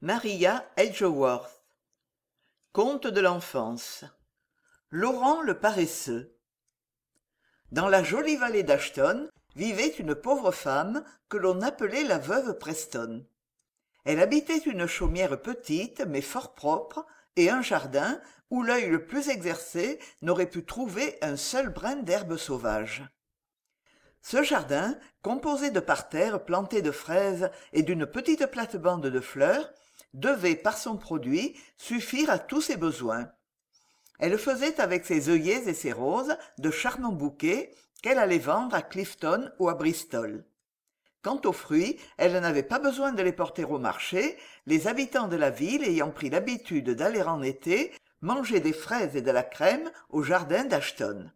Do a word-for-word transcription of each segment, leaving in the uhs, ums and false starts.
Maria Edgeworth. Conte de l'enfance. Laurent le paresseux. Dans la jolie vallée d'Ashton vivait une pauvre femme que l'on appelait la veuve Preston. Elle habitait une chaumière petite mais fort propre et un jardin où l'œil le plus exercé n'aurait pu trouver un seul brin d'herbe sauvage. Ce jardin, composé de parterres plantés de fraises et d'une petite plate-bande de fleurs, devait, par son produit, suffire à tous ses besoins. Elle faisait avec ses œillets et ses roses de charmants bouquets qu'elle allait vendre à Clifton ou à Bristol. Quant aux fruits, elle n'avait pas besoin de les porter au marché, les habitants de la ville ayant pris l'habitude d'aller en été manger des fraises et de la crème au jardin d'Ashton.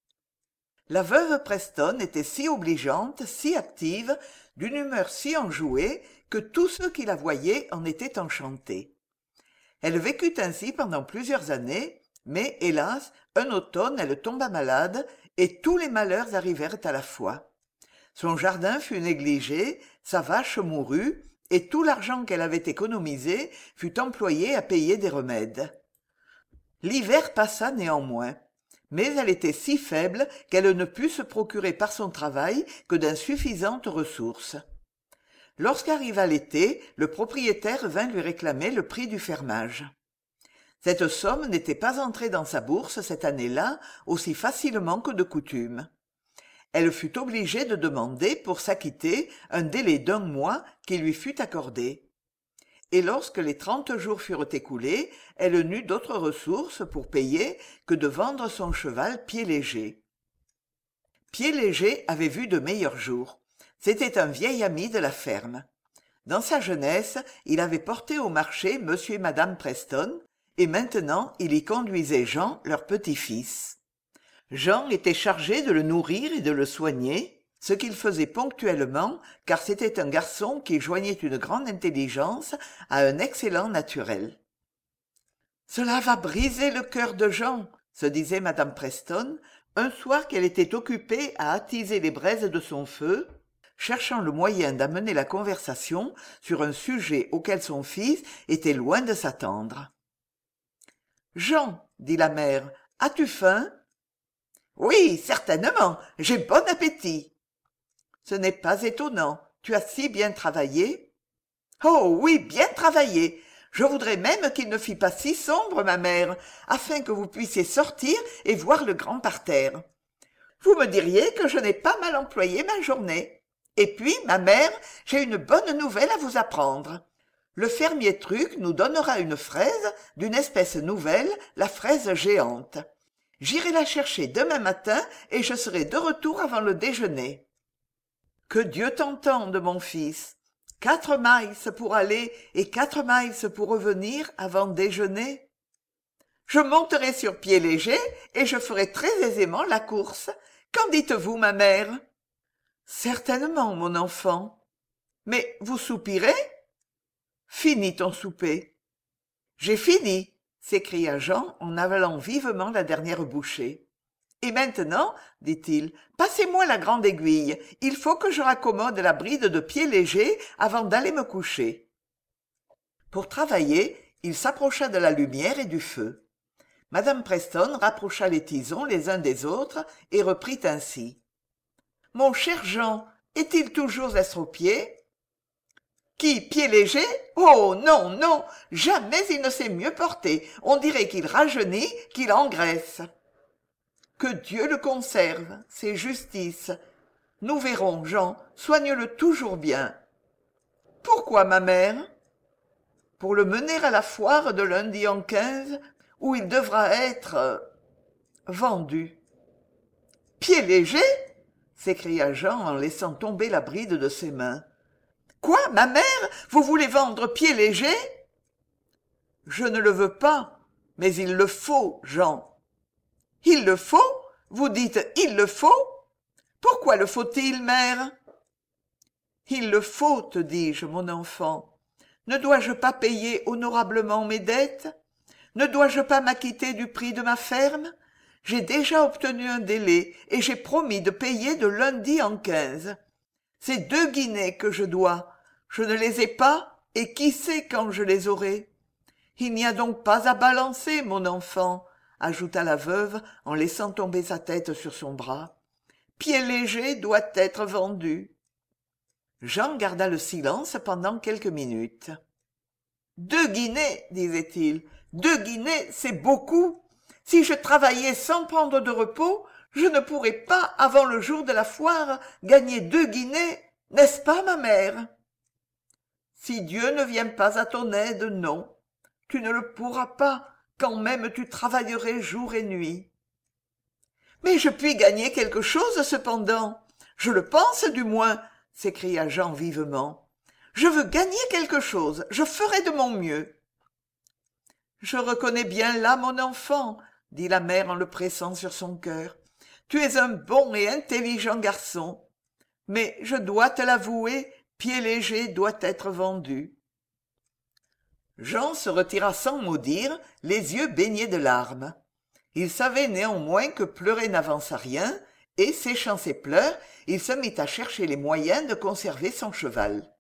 La veuve Preston était si obligeante, si active, d'une humeur si enjouée, que tous ceux qui la voyaient en étaient enchantés. Elle vécut ainsi pendant plusieurs années, mais, hélas, un automne elle tomba malade, et tous les malheurs arrivèrent à la fois. Son jardin fut négligé, sa vache mourut, et tout l'argent qu'elle avait économisé fut employé à payer des remèdes. L'hiver passa néanmoins. Mais elle était si faible qu'elle ne put se procurer par son travail que d'insuffisantes ressources. Lorsqu'arriva l'été, le propriétaire vint lui réclamer le prix du fermage. Cette somme n'était pas entrée dans sa bourse cette année-là aussi facilement que de coutume. Elle fut obligée de demander, pour s'acquitter, un délai d'un mois qui lui fut accordé. Et lorsque les trente jours furent écoulés, elle n'eut d'autres ressources pour payer que de vendre son cheval Pied-Léger. Pied-Léger avait vu de meilleurs jours. C'était un vieil ami de la ferme. Dans sa jeunesse, il avait porté au marché monsieur et madame Preston, et maintenant il y conduisait Jean, leur petit-fils. Jean était chargé de le nourrir et de le soigner, ce qu'il faisait ponctuellement, car c'était un garçon qui joignait une grande intelligence à un excellent naturel. « Cela va briser le cœur de Jean, » se disait madame Preston, un soir qu'elle était occupée à attiser les braises de son feu, cherchant le moyen d'amener la conversation sur un sujet auquel son fils était loin de s'attendre. « Jean, dit la mère, as-tu faim ?»« Oui, certainement, j'ai bon appétit. »« Ce n'est pas étonnant, tu as si bien travaillé. »« Oh oui, bien travaillé. Je voudrais même qu'il ne fît pas si sombre, ma mère, afin que vous puissiez sortir et voir le grand parterre. Vous me diriez que je n'ai pas mal employé ma journée. Et puis, ma mère, j'ai une bonne nouvelle à vous apprendre. Le fermier Truc nous donnera une fraise d'une espèce nouvelle, la fraise géante. J'irai la chercher demain matin et je serai de retour avant le déjeuner. Que Dieu t'entende, mon fils. Quatre miles pour aller et quatre miles pour revenir avant déjeuner. Je monterai sur Pied-Léger et je ferai très aisément la course. Qu'en dites-vous, ma mère ? Certainement, mon enfant. Mais vous soupirez ? Finis ton souper. J'ai fini, s'écria Jean en avalant vivement la dernière bouchée. Et maintenant, dit-il, passez-moi la grande aiguille. Il faut que je raccommode la bride de Pied-Léger avant d'aller me coucher. Pour travailler, il s'approcha de la lumière et du feu. Madame Preston rapprocha les tisons les uns des autres et reprit ainsi. « Mon cher Jean, est-il toujours estropié ?»« Qui, Pied-Léger ? Oh non, non, jamais il ne s'est mieux porté. On dirait qu'il rajeunit, qu'il engraisse. » « Que Dieu le conserve, c'est justice. Nous verrons, Jean, soigne-le toujours bien. »« Pourquoi, ma mère ? » ?»« Pour le mener à la foire de lundi en quinze, où il devra être euh, vendu. »« Pied-Léger ?» s'écria Jean en laissant tomber la bride de ses mains. « Quoi, ma mère ? Vous voulez vendre Pied-Léger ?»« Je ne le veux pas, mais il le faut, Jean. » « Il le faut ? Vous dites « il le faut » ? Pourquoi le faut-il, mère ? Il le faut, te dis-je, mon enfant. Ne dois-je pas payer honorablement mes dettes ? Ne dois-je pas m'acquitter du prix de ma ferme ? J'ai déjà obtenu un délai et j'ai promis de payer de lundi en quinze. C'est deux guinées que je dois. Je ne les ai pas ? et qui sait quand je les aurai? Il n'y a donc pas à balancer, mon enfant, ajouta la veuve en laissant tomber sa tête sur son bras. Pied léger doit être vendu. Jean garda le silence pendant quelques minutes. Deux guinées, disait-il, deux guinées, c'est beaucoup. Si je travaillais sans prendre de repos, je ne pourrais pas, avant le jour de la foire, gagner deux guinées, n'est-ce pas, ma mère? Si Dieu ne vient pas à ton aide, non. Tu ne le pourras pas, quand même tu travaillerais jour et nuit. Mais je puis gagner quelque chose, cependant. Je le pense, du moins, s'écria Jean vivement. Je veux gagner quelque chose, je ferai de mon mieux. Je reconnais bien là mon enfant, dit la mère en le pressant sur son cœur. Tu es un bon et intelligent garçon. Mais je dois te l'avouer, Pied léger doit être vendu. Jean se retira sans mot dire, les yeux baignés de larmes. Il savait néanmoins que pleurer n'avance à rien, et, séchant ses pleurs, il se mit à chercher les moyens de conserver son cheval.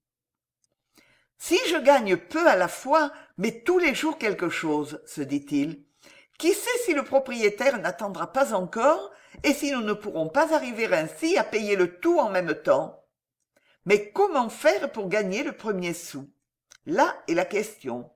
Si je gagne peu à la fois, mais tous les jours quelque chose, se dit-il. Qui sait si le propriétaire n'attendra pas encore, et si nous ne pourrons pas arriver ainsi à payer le tout en même temps. Mais comment faire pour gagner le premier sou? Là est la question.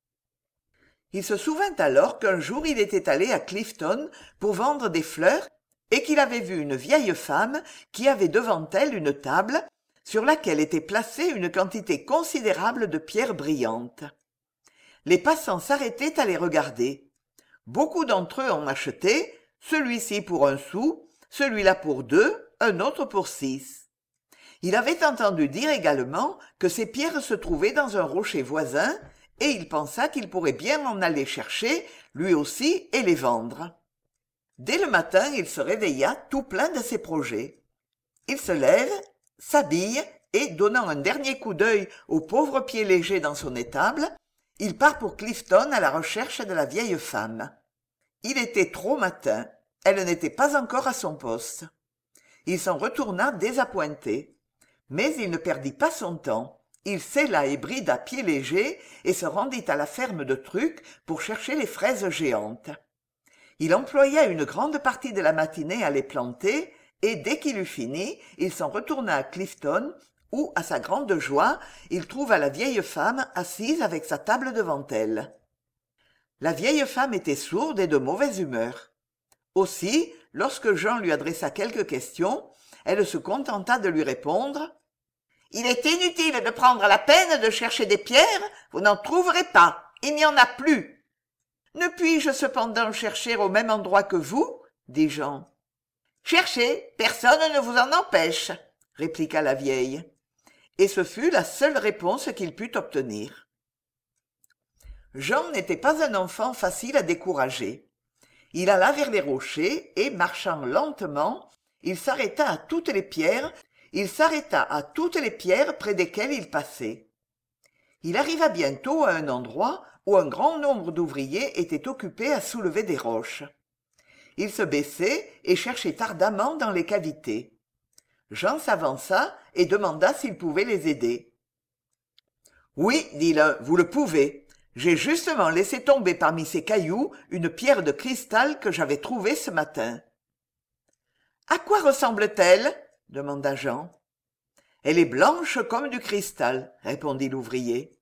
Il se souvint alors qu'un jour il était allé à Clifton pour vendre des fleurs et qu'il avait vu une vieille femme qui avait devant elle une table sur laquelle était placée une quantité considérable de pierres brillantes. Les passants s'arrêtaient à les regarder. Beaucoup d'entre eux en achetaient, celui-ci pour un sou, celui-là pour deux, un autre pour six. Il avait entendu dire également que ces pierres se trouvaient dans un rocher voisin, et il pensa qu'il pourrait bien en aller chercher, lui aussi, et les vendre. Dès le matin, il se réveilla tout plein de ses projets. Il se lève, s'habille, et, donnant un dernier coup d'œil au pauvre Pied léger dans son étable, il part pour Clifton à la recherche de la vieille femme. Il était trop matin, elle n'était pas encore à son poste. Il s'en retourna désappointé. Mais il ne perdit pas son temps. Il sella et brida Pied léger et se rendit à la ferme de Truc pour chercher les fraises géantes. Il employa une grande partie de la matinée à les planter, et dès qu'il eut fini, il s'en retourna à Clifton, où, à sa grande joie, il trouva la vieille femme assise avec sa table devant elle. La vieille femme était sourde et de mauvaise humeur. Aussi, lorsque Jean lui adressa quelques questions, elle se contenta de lui répondre « Il est inutile de prendre la peine de chercher des pierres, vous n'en trouverez pas, il n'y en a plus. »« Ne puis-je cependant chercher au même endroit que vous ?» dit Jean. « Cherchez, personne ne vous en empêche, » répliqua la vieille. Et ce fut la seule réponse qu'il put obtenir. Jean n'était pas un enfant facile à décourager. Il alla vers les rochers et, marchant lentement, il s'arrêta à toutes les pierres, il s'arrêta à toutes les pierres près desquelles il passait. Il arriva bientôt à un endroit où un grand nombre d'ouvriers étaient occupés à soulever des roches. Il se baissait et cherchait ardemment dans les cavités. Jean s'avança et demanda s'il pouvait les aider. « Oui, dit l'un, vous le pouvez. J'ai justement laissé tomber parmi ces cailloux une pierre de cristal que j'avais trouvée ce matin. »« À quoi ressemble-t-elle » demanda Jean. « Elle est blanche comme du cristal, » répondit l'ouvrier.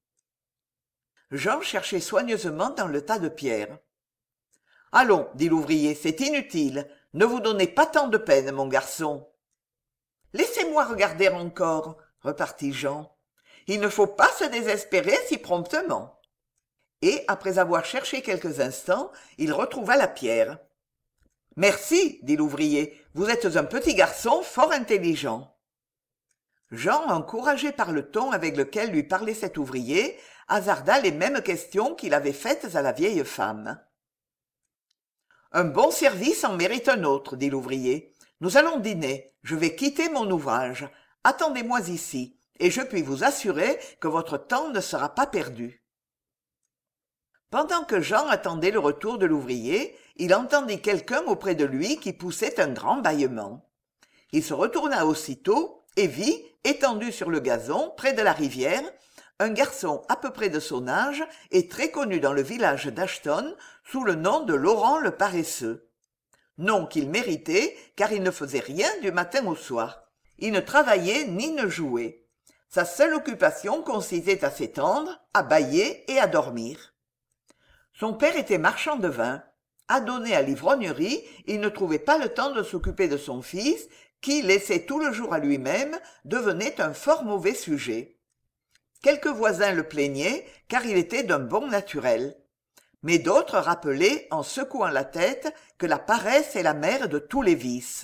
Jean cherchait soigneusement dans le tas de pierres. « Allons, dit l'ouvrier, c'est inutile. Ne vous donnez pas tant de peine, mon garçon. »« Laissez-moi regarder encore, » repartit Jean. « Il ne faut pas se désespérer si promptement. » Et, après avoir cherché quelques instants, il retrouva la pierre. « Merci, dit l'ouvrier, vous êtes un petit garçon fort intelligent. » Jean, encouragé par le ton avec lequel lui parlait cet ouvrier, hasarda les mêmes questions qu'il avait faites à la vieille femme. « Un bon service en mérite un autre, dit l'ouvrier. Nous allons dîner, je vais quitter mon ouvrage. Attendez-moi ici, et je puis vous assurer que votre temps ne sera pas perdu. » Pendant que Jean attendait le retour de l'ouvrier, il entendit quelqu'un auprès de lui qui poussait un grand bâillement. Il se retourna aussitôt et vit, étendu sur le gazon, près de la rivière, un garçon à peu près de son âge et très connu dans le village d'Ashton sous le nom de Laurent le paresseux. Nom qu'il méritait car il ne faisait rien du matin au soir. Il ne travaillait ni ne jouait. Sa seule occupation consistait à s'étendre, à bâiller et à dormir. Son père était marchand de vin. Adonné à l'ivrognerie, il ne trouvait pas le temps de s'occuper de son fils, qui, laissé tout le jour à lui-même, devenait un fort mauvais sujet. Quelques voisins le plaignaient, car il était d'un bon naturel. Mais d'autres rappelaient, en secouant la tête, que la paresse est la mère de tous les vices.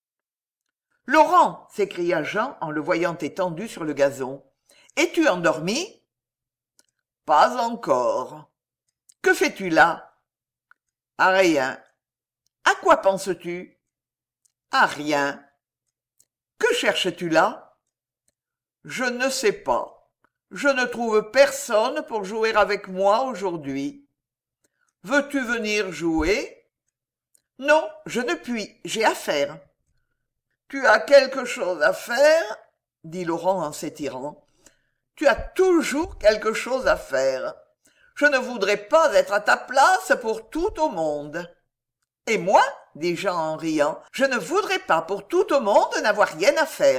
« Laurent !» s'écria Jean en le voyant étendu sur le gazon. « Es-tu endormi ?»« Pas encore. »« Que fais-tu là ?»« À rien. »« À quoi penses-tu ?»« À rien. »« Que cherches-tu là ?»« Je ne sais pas. Je ne trouve personne pour jouer avec moi aujourd'hui. »« Veux-tu venir jouer ?»« Non, je ne puis, j'ai affaire. »« Tu as quelque chose à faire ?» dit Laurent en s'étirant. « Tu as toujours quelque chose à faire. Je ne voudrais pas être à ta place pour tout au monde. »« Et moi, » dit Jean en riant, « je ne voudrais pas pour tout au monde n'avoir rien à faire. »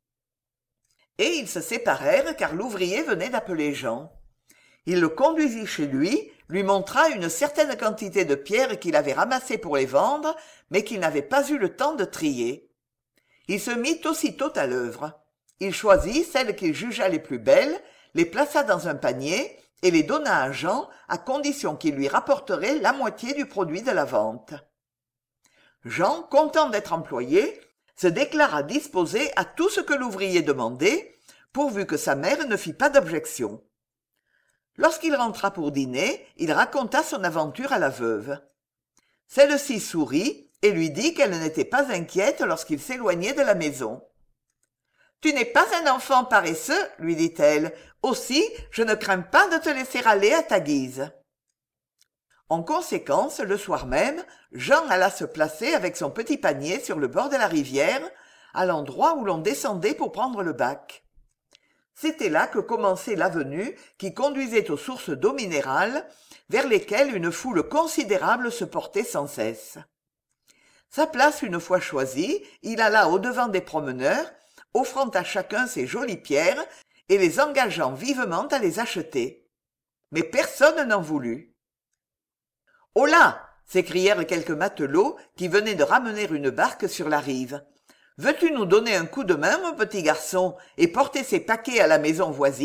Et ils se séparèrent car l'ouvrier venait d'appeler Jean. Il le conduisit chez lui, lui montra une certaine quantité de pierres qu'il avait ramassées pour les vendre, mais qu'il n'avait pas eu le temps de trier. Il se mit aussitôt à l'œuvre. Il choisit celles qu'il jugea les plus belles, les plaça dans un panier et les donna à Jean à condition qu'il lui rapporterait la moitié du produit de la vente. Jean, content d'être employé, se déclara disposé à tout ce que l'ouvrier demandait, pourvu que sa mère ne fît pas d'objection. Lorsqu'il rentra pour dîner, il raconta son aventure à la veuve. Celle-ci sourit et lui dit qu'elle n'était pas inquiète lorsqu'il s'éloignait de la maison. « Tu n'es pas un enfant paresseux, lui dit-elle, aussi je ne crains pas de te laisser aller à ta guise. » En conséquence, le soir même, Jean alla se placer avec son petit panier sur le bord de la rivière, à l'endroit où l'on descendait pour prendre le bac. C'était là que commençait l'avenue qui conduisait aux sources d'eau minérale, vers lesquelles une foule considérable se portait sans cesse. Sa place une fois choisie, il alla au-devant des promeneurs, offrant à chacun ses jolies pierres et les engageant vivement à les acheter. Mais personne n'en voulut. « Holà !» s'écrièrent quelques matelots qui venaient de ramener une barque sur la rive. « Veux-tu nous donner un coup de main, mon petit garçon, et porter ces paquets à la maison voisine ?»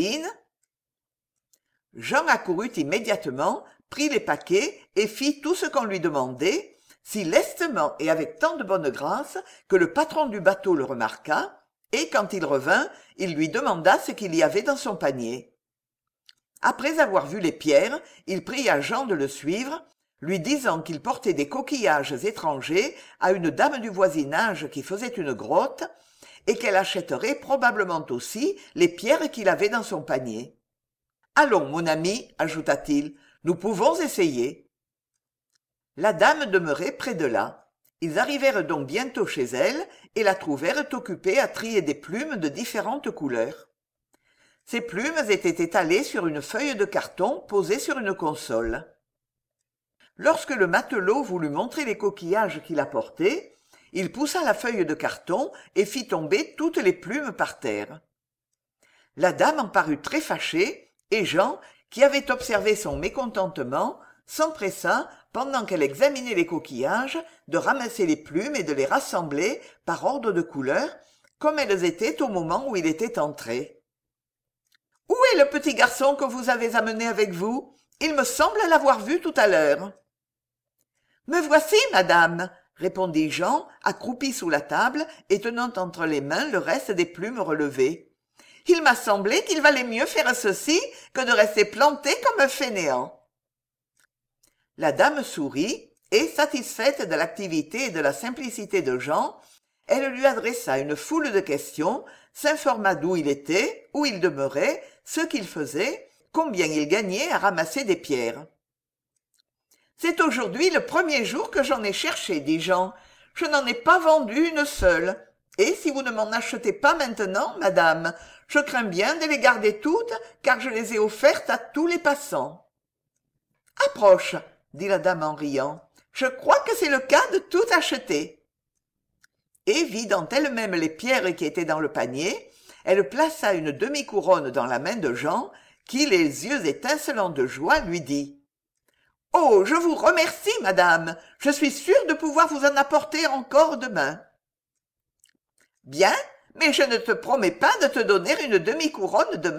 Jean accourut immédiatement, prit les paquets et fit tout ce qu'on lui demandait, si lestement et avec tant de bonne grâce que le patron du bateau le remarqua, et quand il revint, il lui demanda ce qu'il y avait dans son panier. Après avoir vu les pierres, il pria Jean de le suivre, lui disant qu'il portait des coquillages étrangers à une dame du voisinage qui faisait une grotte, et qu'elle achèterait probablement aussi les pierres qu'il avait dans son panier. « Allons, mon ami, ajouta-t-il, nous pouvons essayer. » La dame demeurait près de là. Ils arrivèrent donc bientôt chez elle et la trouvèrent occupée à trier des plumes de différentes couleurs. Ces plumes étaient étalées sur une feuille de carton posée sur une console. Lorsque le matelot voulut montrer les coquillages qu'il apportait, il poussa la feuille de carton et fit tomber toutes les plumes par terre. La dame en parut très fâchée, et Jean, qui avait observé son mécontentement, s'empressa, pendant qu'elle examinait les coquillages, de ramasser les plumes et de les rassembler par ordre de couleur, comme elles étaient au moment où il était entré. « Où est le petit garçon que vous avez amené avec vous ? Il me semble l'avoir vu tout à l'heure. »« Me voici, madame, » répondit Jean, accroupi sous la table et tenant entre les mains le reste des plumes relevées. « Il m'a semblé qu'il valait mieux faire ceci que de rester planté comme un fainéant. » La dame sourit, et, satisfaite de l'activité et de la simplicité de Jean, elle lui adressa une foule de questions, s'informa d'où il était, où il demeurait, ce qu'il faisait, combien il gagnait à ramasser des pierres. « C'est aujourd'hui le premier jour que j'en ai cherché, dit Jean. Je n'en ai pas vendu une seule. Et si vous ne m'en achetez pas maintenant, madame, Je crains bien de les garder toutes, car je les ai offertes à tous les passants. » « Approche, » dit la dame en riant. « Je crois que c'est le cas de tout acheter. » Et vidant elle-même les pierres qui étaient dans le panier, elle plaça une demi-couronne dans la main de Jean, qui, les yeux étincelants de joie, lui dit « Oh, je vous remercie, madame, je suis sûre de pouvoir vous en apporter encore demain. »« Bien, mais je ne te promets pas de te donner une demi-couronne demain. »«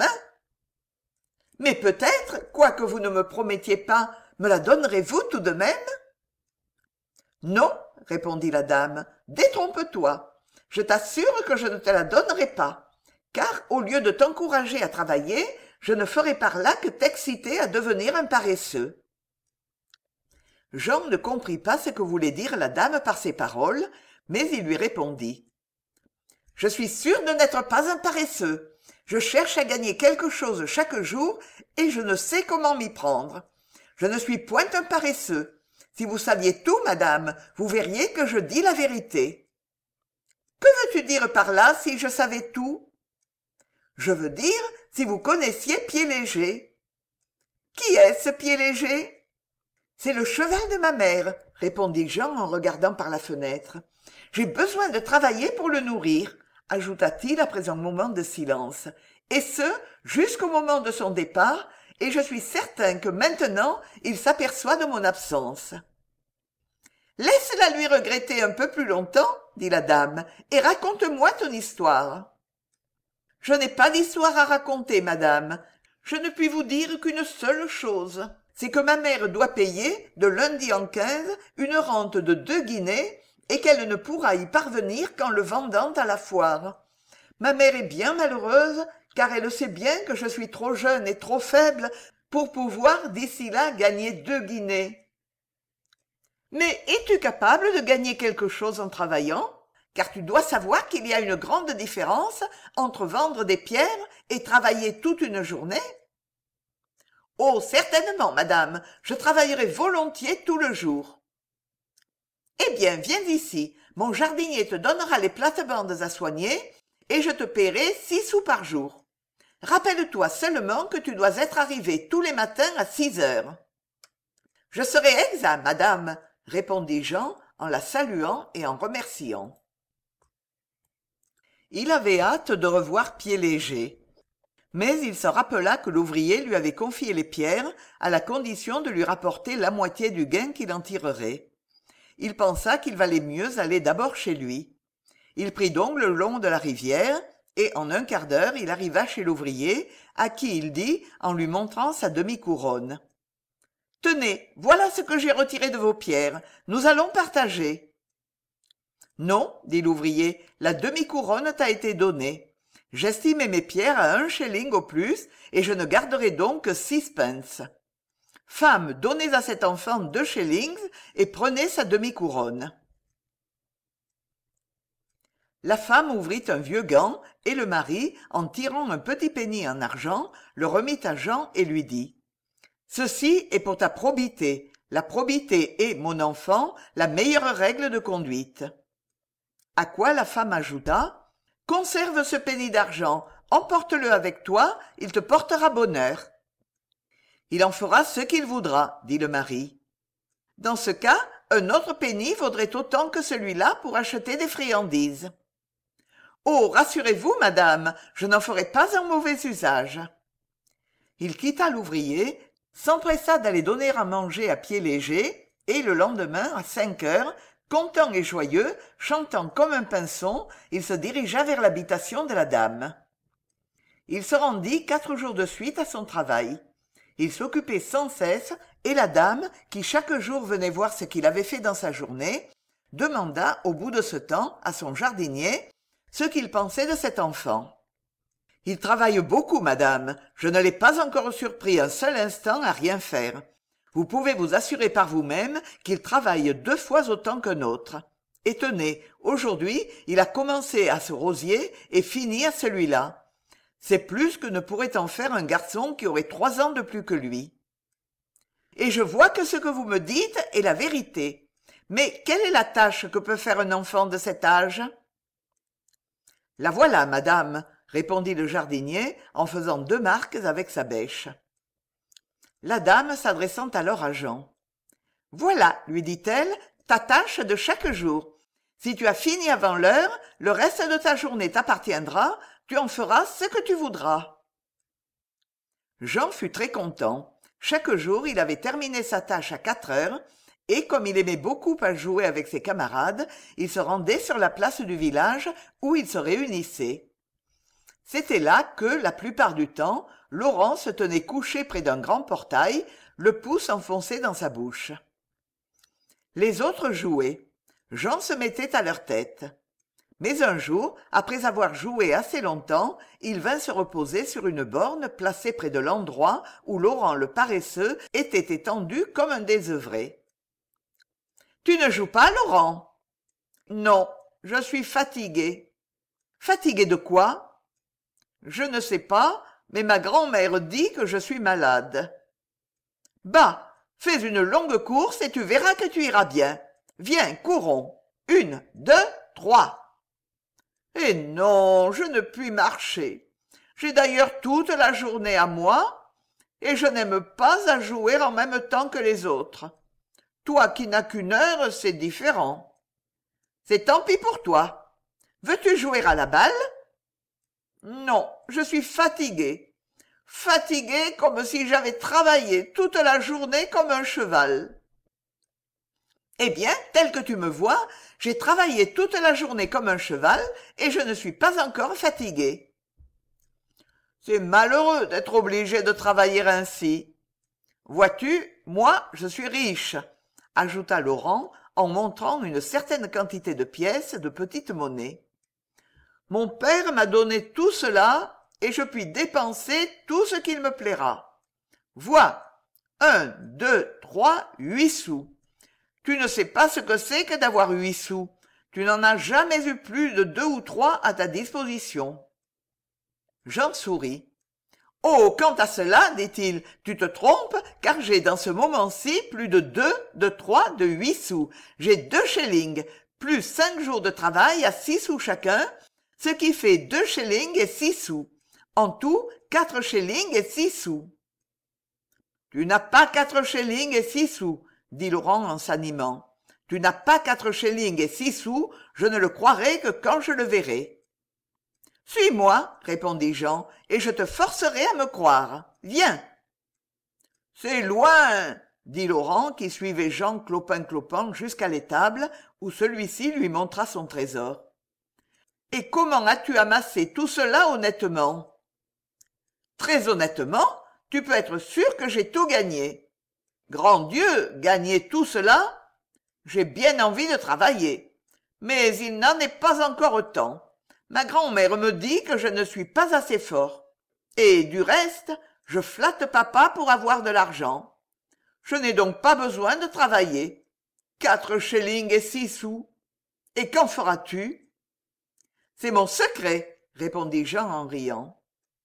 Mais peut-être, quoique vous ne me promettiez pas, me la donnerez-vous tout de même ?»« Non, » répondit la dame, « détrompe-toi. Je t'assure que je ne te la donnerai pas, car au lieu de t'encourager à travailler, je ne ferai par là que t'exciter à devenir un paresseux. » Jean ne comprit pas ce que voulait dire la dame par ces paroles, mais il lui répondit. « Je suis sûr de n'être pas un paresseux. Je cherche à gagner quelque chose chaque jour et je ne sais comment m'y prendre. Je ne suis point un paresseux. Si vous saviez tout, madame, vous verriez que je dis la vérité. »« Que veux-tu dire par là, si je savais tout ?»« Je veux dire, si vous connaissiez Pied-Léger. »« Qui est ce Pied-Léger ?»« C'est le cheval de ma mère, » répondit Jean en regardant par la fenêtre. « J'ai besoin de travailler pour le nourrir, » ajouta-t-il après un moment de silence, « et ce, jusqu'au moment de son départ, et je suis certain que maintenant il s'aperçoit de mon absence. »« Laisse-la lui regretter un peu plus longtemps, » dit la dame, « et raconte-moi ton histoire. »« Je n'ai pas d'histoire à raconter, madame. Je ne puis vous dire qu'une seule chose. C'est que ma mère doit payer, de lundi en quinze, une rente de deux guinées, et qu'elle ne pourra y parvenir qu'en le vendant à la foire. Ma mère est bien malheureuse, car elle sait bien que je suis trop jeune et trop faible pour pouvoir d'ici là gagner deux guinées. »« Mais es-tu capable de gagner quelque chose en travaillant ? Car tu dois savoir qu'il y a une grande différence entre vendre des pierres et travailler toute une journée. »« Oh, certainement, madame, je travaillerai volontiers tout le jour. »« Eh bien, viens ici, mon jardinier te donnera les plates-bandes à soigner, et je te paierai six sous par jour. Rappelle-toi seulement que tu dois être arrivé tous les matins à six heures. »« Je serai exact, madame, » répondit Jean en la saluant et en remerciant. Il avait hâte de revoir Pied-Léger. Mais il se rappela que l'ouvrier lui avait confié les pierres à la condition de lui rapporter la moitié du gain qu'il en tirerait. Il pensa qu'il valait mieux aller d'abord chez lui. Il prit donc le long de la rivière, et en un quart d'heure il arriva chez l'ouvrier, à qui il dit, en lui montrant sa demi-couronne. « Tenez, voilà ce que j'ai retiré de vos pierres, nous allons partager. »« Non, » dit l'ouvrier, « la demi-couronne t'a été donnée. J'estimais mes pierres à un shilling au plus, et je ne garderai donc que six pence. Femme, donnez à cet enfant deux shillings et prenez sa demi-couronne. » La femme ouvrit un vieux gant, et le mari, en tirant un petit penny en argent, le remit à Jean et lui dit « Ceci est pour ta probité. La probité est, mon enfant, la meilleure règle de conduite. » À quoi la femme ajouta « Conserve ce penny d'argent, emporte-le avec toi, il te portera bonheur. »« Il en fera ce qu'il voudra, » dit le mari. « Dans ce cas, un autre penny vaudrait autant que celui-là pour acheter des friandises. »« Oh, rassurez-vous, madame, je n'en ferai pas un mauvais usage. » Il quitta l'ouvrier, s'empressa d'aller donner à manger à Pied-Léger, et le lendemain, à cinq heures, content et joyeux, chantant comme un pinson, il se dirigea vers l'habitation de la dame. Il se rendit quatre jours de suite à son travail. Il s'occupait sans cesse, et la dame, qui chaque jour venait voir ce qu'il avait fait dans sa journée, demanda, au bout de ce temps, à son jardinier, ce qu'il pensait de cet enfant. « Il travaille beaucoup, madame. Je ne l'ai pas encore surpris un seul instant à rien faire. Vous pouvez vous assurer par vous-même qu'il travaille deux fois autant qu'un autre. Et tenez, aujourd'hui, il a commencé à ce rosier et fini à celui-là. C'est plus que ne pourrait en faire un garçon qui aurait trois ans de plus que lui. Et je vois que ce que vous me dites est la vérité. Mais quelle est la tâche que peut faire un enfant de cet âge ? » « La voilà, madame, » répondit le jardinier en faisant deux marques avec sa bêche. La dame s'adressant alors à Jean. « Voilà, lui dit-elle, ta tâche de chaque jour. Si tu as fini avant l'heure, le reste de ta journée t'appartiendra, tu en feras ce que tu voudras. » Jean fut très content. Chaque jour, il avait terminé sa tâche à quatre heures, et comme il aimait beaucoup à jouer avec ses camarades, il se rendait sur la place du village où ils se réunissaient. C'était là que, la plupart du temps, Laurent se tenait couché près d'un grand portail, le pouce enfoncé dans sa bouche. Les autres jouaient. Jean se mettait à leur tête. Mais un jour, après avoir joué assez longtemps, il vint se reposer sur une borne placée près de l'endroit où Laurent le paresseux était étendu comme un désœuvré. « Tu ne joues pas, Laurent ?»« Non, je suis fatigué. »« Fatigué de quoi ?»« Je ne sais pas, mais ma grand-mère dit que je suis malade. »« Bah, fais une longue course et tu verras que tu iras bien. Viens, courons. Une, deux, trois. » « Eh non, je ne puis marcher. J'ai d'ailleurs toute la journée à moi, et je n'aime pas à jouer en même temps que les autres. Toi qui n'as qu'une heure, c'est différent. C'est tant pis pour toi. Veux-tu jouer à la balle ? Non, je suis fatigué. Fatigué comme si j'avais travaillé toute la journée comme un cheval. Eh bien, tel que tu me vois, j'ai travaillé toute la journée comme un cheval et je ne suis pas encore fatigué. C'est malheureux d'être obligé de travailler ainsi. Vois-tu, moi, je suis riche, ajouta Laurent en montrant une certaine quantité de pièces de petite monnaie. Mon père m'a donné tout cela et je puis dépenser tout ce qu'il me plaira. Vois, un, deux, trois, huit sous. Tu ne sais pas ce que c'est que d'avoir huit sous. Tu n'en as jamais eu plus de deux ou trois à ta disposition. Jean sourit. « Oh, quant à cela, dit-il, tu te trompes, car j'ai dans ce moment-ci plus de deux, de trois, de huit sous. J'ai deux shillings, plus cinq jours de travail à six sous chacun, ce qui fait deux shillings et six sous. En tout, quatre shillings et six sous. »« Tu n'as pas quatre shillings et six sous, » dit Laurent en s'animant. « Tu n'as pas quatre shillings et six sous, je ne le croirai que quand je le verrai. »« Suis-moi, répondit Jean, et je te forcerai à me croire. Viens. »« C'est loin, dit Laurent qui suivait Jean clopin-clopant jusqu'à l'étable où celui-ci lui montra son trésor. « Et comment as-tu amassé tout cela honnêtement ?»« Très honnêtement, tu peux être sûr que j'ai tout gagné. » Grand Dieu, gagner tout cela? J'ai bien envie de travailler. Mais il n'en est pas encore temps. Ma grand-mère me dit que je ne suis pas assez fort. Et du reste, je flatte papa pour avoir de l'argent. Je n'ai donc pas besoin de travailler. Quatre shillings et six sous. Et qu'en feras-tu? C'est mon secret, répondit Jean en riant.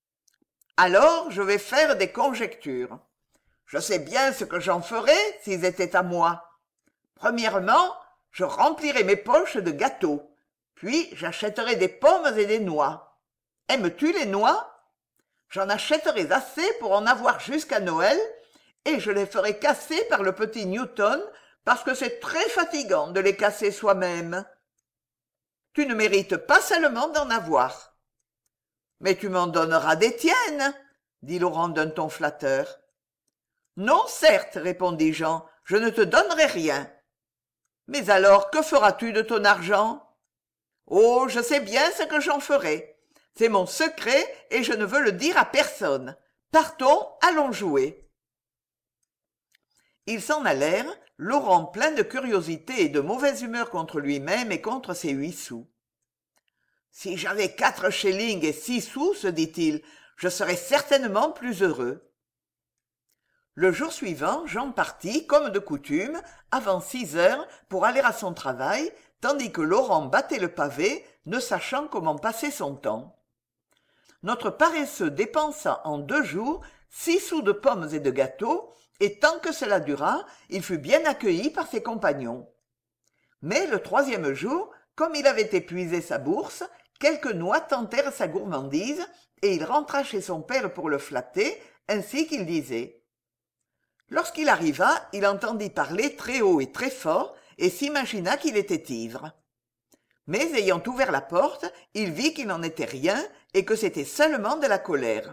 Alors je vais faire des conjectures. Je sais bien ce que j'en ferais s'ils étaient à moi. Premièrement, je remplirai mes poches de gâteaux. Puis j'achèterai des pommes et des noix. Aimes-tu les noix? J'en achèterai assez pour en avoir jusqu'à Noël, et je les ferai casser par le petit Newton, parce que c'est très fatigant de les casser soi-même. Tu ne mérites pas seulement d'en avoir. Mais tu m'en donneras des tiennes, dit Laurent d'un ton flatteur. Non, certes, répondit Jean, je ne te donnerai rien. Mais alors, que feras-tu de ton argent? Oh, je sais bien ce que j'en ferai. C'est mon secret et je ne veux le dire à personne. Partons, allons jouer. Ils s'en allèrent, Laurent plein de curiosité et de mauvaise humeur contre lui-même et contre ses huit sous. Si j'avais quatre shillings et six sous, se dit-il, je serais certainement plus heureux. Le jour suivant, Jean partit, comme de coutume, avant six heures pour aller à son travail, tandis que Laurent battait le pavé, ne sachant comment passer son temps. Notre paresseux dépensa en deux jours six sous de pommes et de gâteaux, et tant que cela dura, il fut bien accueilli par ses compagnons. Mais le troisième jour, comme il avait épuisé sa bourse, Quelques noix tentèrent sa gourmandise, et il rentra chez son père pour le flatter, ainsi qu'il disait. Lorsqu'il arriva, il entendit parler très haut et très fort, et s'imagina qu'il était ivre. Mais ayant ouvert la porte, il vit qu'il n'en était rien, et que c'était seulement de la colère.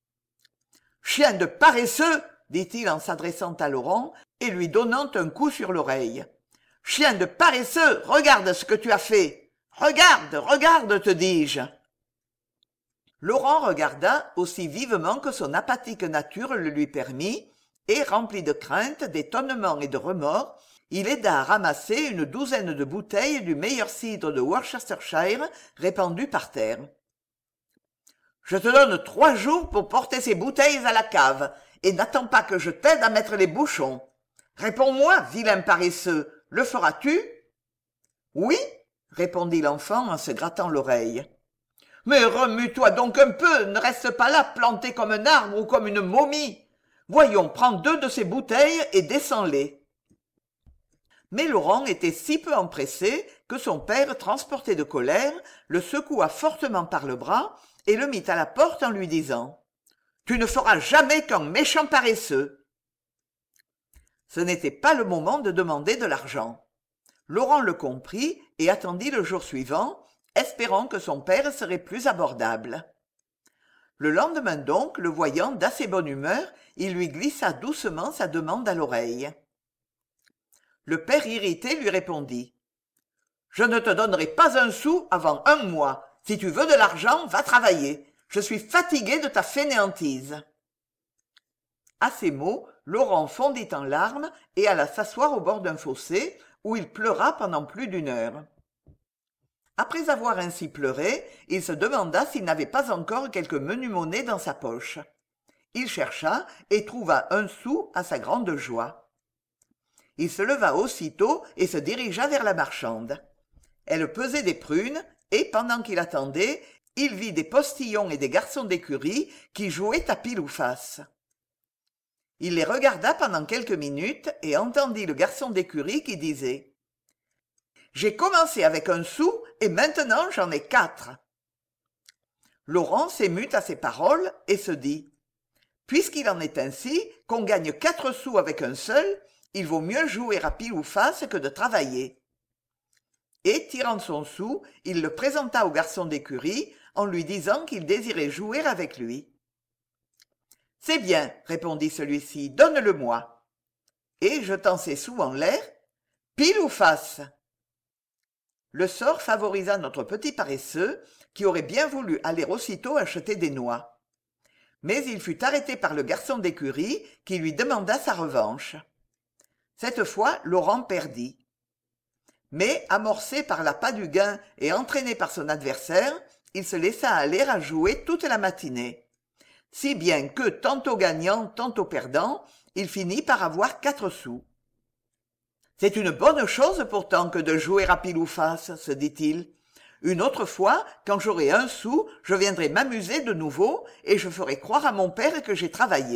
« Chien de paresseux !» dit-il en s'adressant à Laurent, et lui donnant un coup sur l'oreille. « Chien de paresseux, regarde ce que tu as fait. Regarde, regarde, te dis-je. » Laurent regarda aussi vivement que son apathique nature le lui permit, et, rempli de crainte, d'étonnement et de remords, il aida à ramasser une douzaine de bouteilles du meilleur cidre de Worcestershire répandu par terre. « Je te donne trois jours pour porter ces bouteilles à la cave, et n'attends pas que je t'aide à mettre les bouchons. Réponds-moi, vilain paresseux, le feras-tu ?»« Oui, » répondit l'enfant en se grattant l'oreille. « Mais remue-toi donc un peu, ne reste pas là planté comme un arbre ou comme une momie. Voyons, prends deux de ces bouteilles et descends-les. » Mais Laurent était si peu empressé que son père, transporté de colère, le secoua fortement par le bras et le mit à la porte en lui disant « Tu ne feras jamais qu'un méchant paresseux. » Ce n'était pas le moment de demander de l'argent. Laurent le comprit et attendit le jour suivant, espérant que son père serait plus abordable. Le lendemain donc, le voyant d'assez bonne humeur, il lui glissa doucement sa demande à l'oreille. Le père irrité lui répondit « Je ne te donnerai pas un sou avant un mois. Si tu veux de l'argent, va travailler. Je suis fatigué de ta fainéantise. » À ces mots, Laurent fondit en larmes et alla s'asseoir au bord d'un fossé, où il pleura pendant plus d'une heure. Après avoir ainsi pleuré, il se demanda s'il n'avait pas encore quelque menue monnaie dans sa poche. Il chercha et trouva un sou à sa grande joie. Il se leva aussitôt et se dirigea vers la marchande. Elle pesait des prunes, et pendant qu'il attendait, il vit des postillons et des garçons d'écurie qui jouaient à pile ou face. Il les regarda pendant quelques minutes et entendit le garçon d'écurie qui disait « J'ai commencé avec un sou et maintenant j'en ai quatre. » Laurent s'émut à ces paroles et se dit « Puisqu'il en est ainsi, qu'on gagne quatre sous avec un seul, il vaut mieux jouer à pile ou face que de travailler. » Et, tirant son sou, il le présenta au garçon d'écurie en lui disant qu'il désirait jouer avec lui. « C'est bien, » répondit celui-ci, « donne-le-moi. » Et, jetant ses sous en l'air, « Pile ou face ?» Le sort favorisa notre petit paresseux, qui aurait bien voulu aller aussitôt acheter des noix. Mais il fut arrêté par le garçon d'écurie, qui lui demanda sa revanche. Cette fois, Laurent perdit. Mais, amorcé par l'appât du gain et entraîné par son adversaire, il se laissa aller à jouer toute la matinée. Si bien que, tantôt gagnant, tantôt perdant, il finit par avoir quatre sous. « C'est une bonne chose pourtant que de jouer à pile ou face, » se dit-il. « Une autre fois, quand j'aurai un sou, je viendrai m'amuser de nouveau et je ferai croire à mon père que j'ai travaillé. »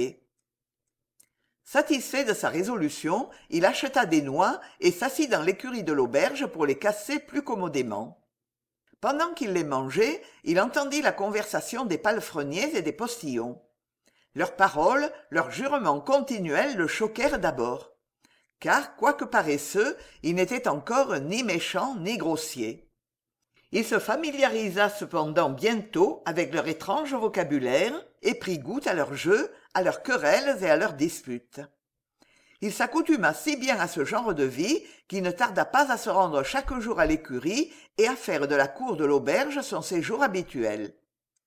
Satisfait de sa résolution, il acheta des noix et s'assit dans l'écurie de l'auberge pour les casser plus commodément. Pendant qu'il les mangeait, il entendit la conversation des palefreniers et des postillons. Leurs paroles, leurs jurements continuels le choquèrent d'abord. Car, quoique paresseux, il n'était encore ni méchant ni grossier. Il se familiarisa cependant bientôt avec leur étrange vocabulaire et prit goût à leurs jeux, à leurs querelles et à leurs disputes. Il s'accoutuma si bien à ce genre de vie qu'il ne tarda pas à se rendre chaque jour à l'écurie et à faire de la cour de l'auberge son séjour habituel.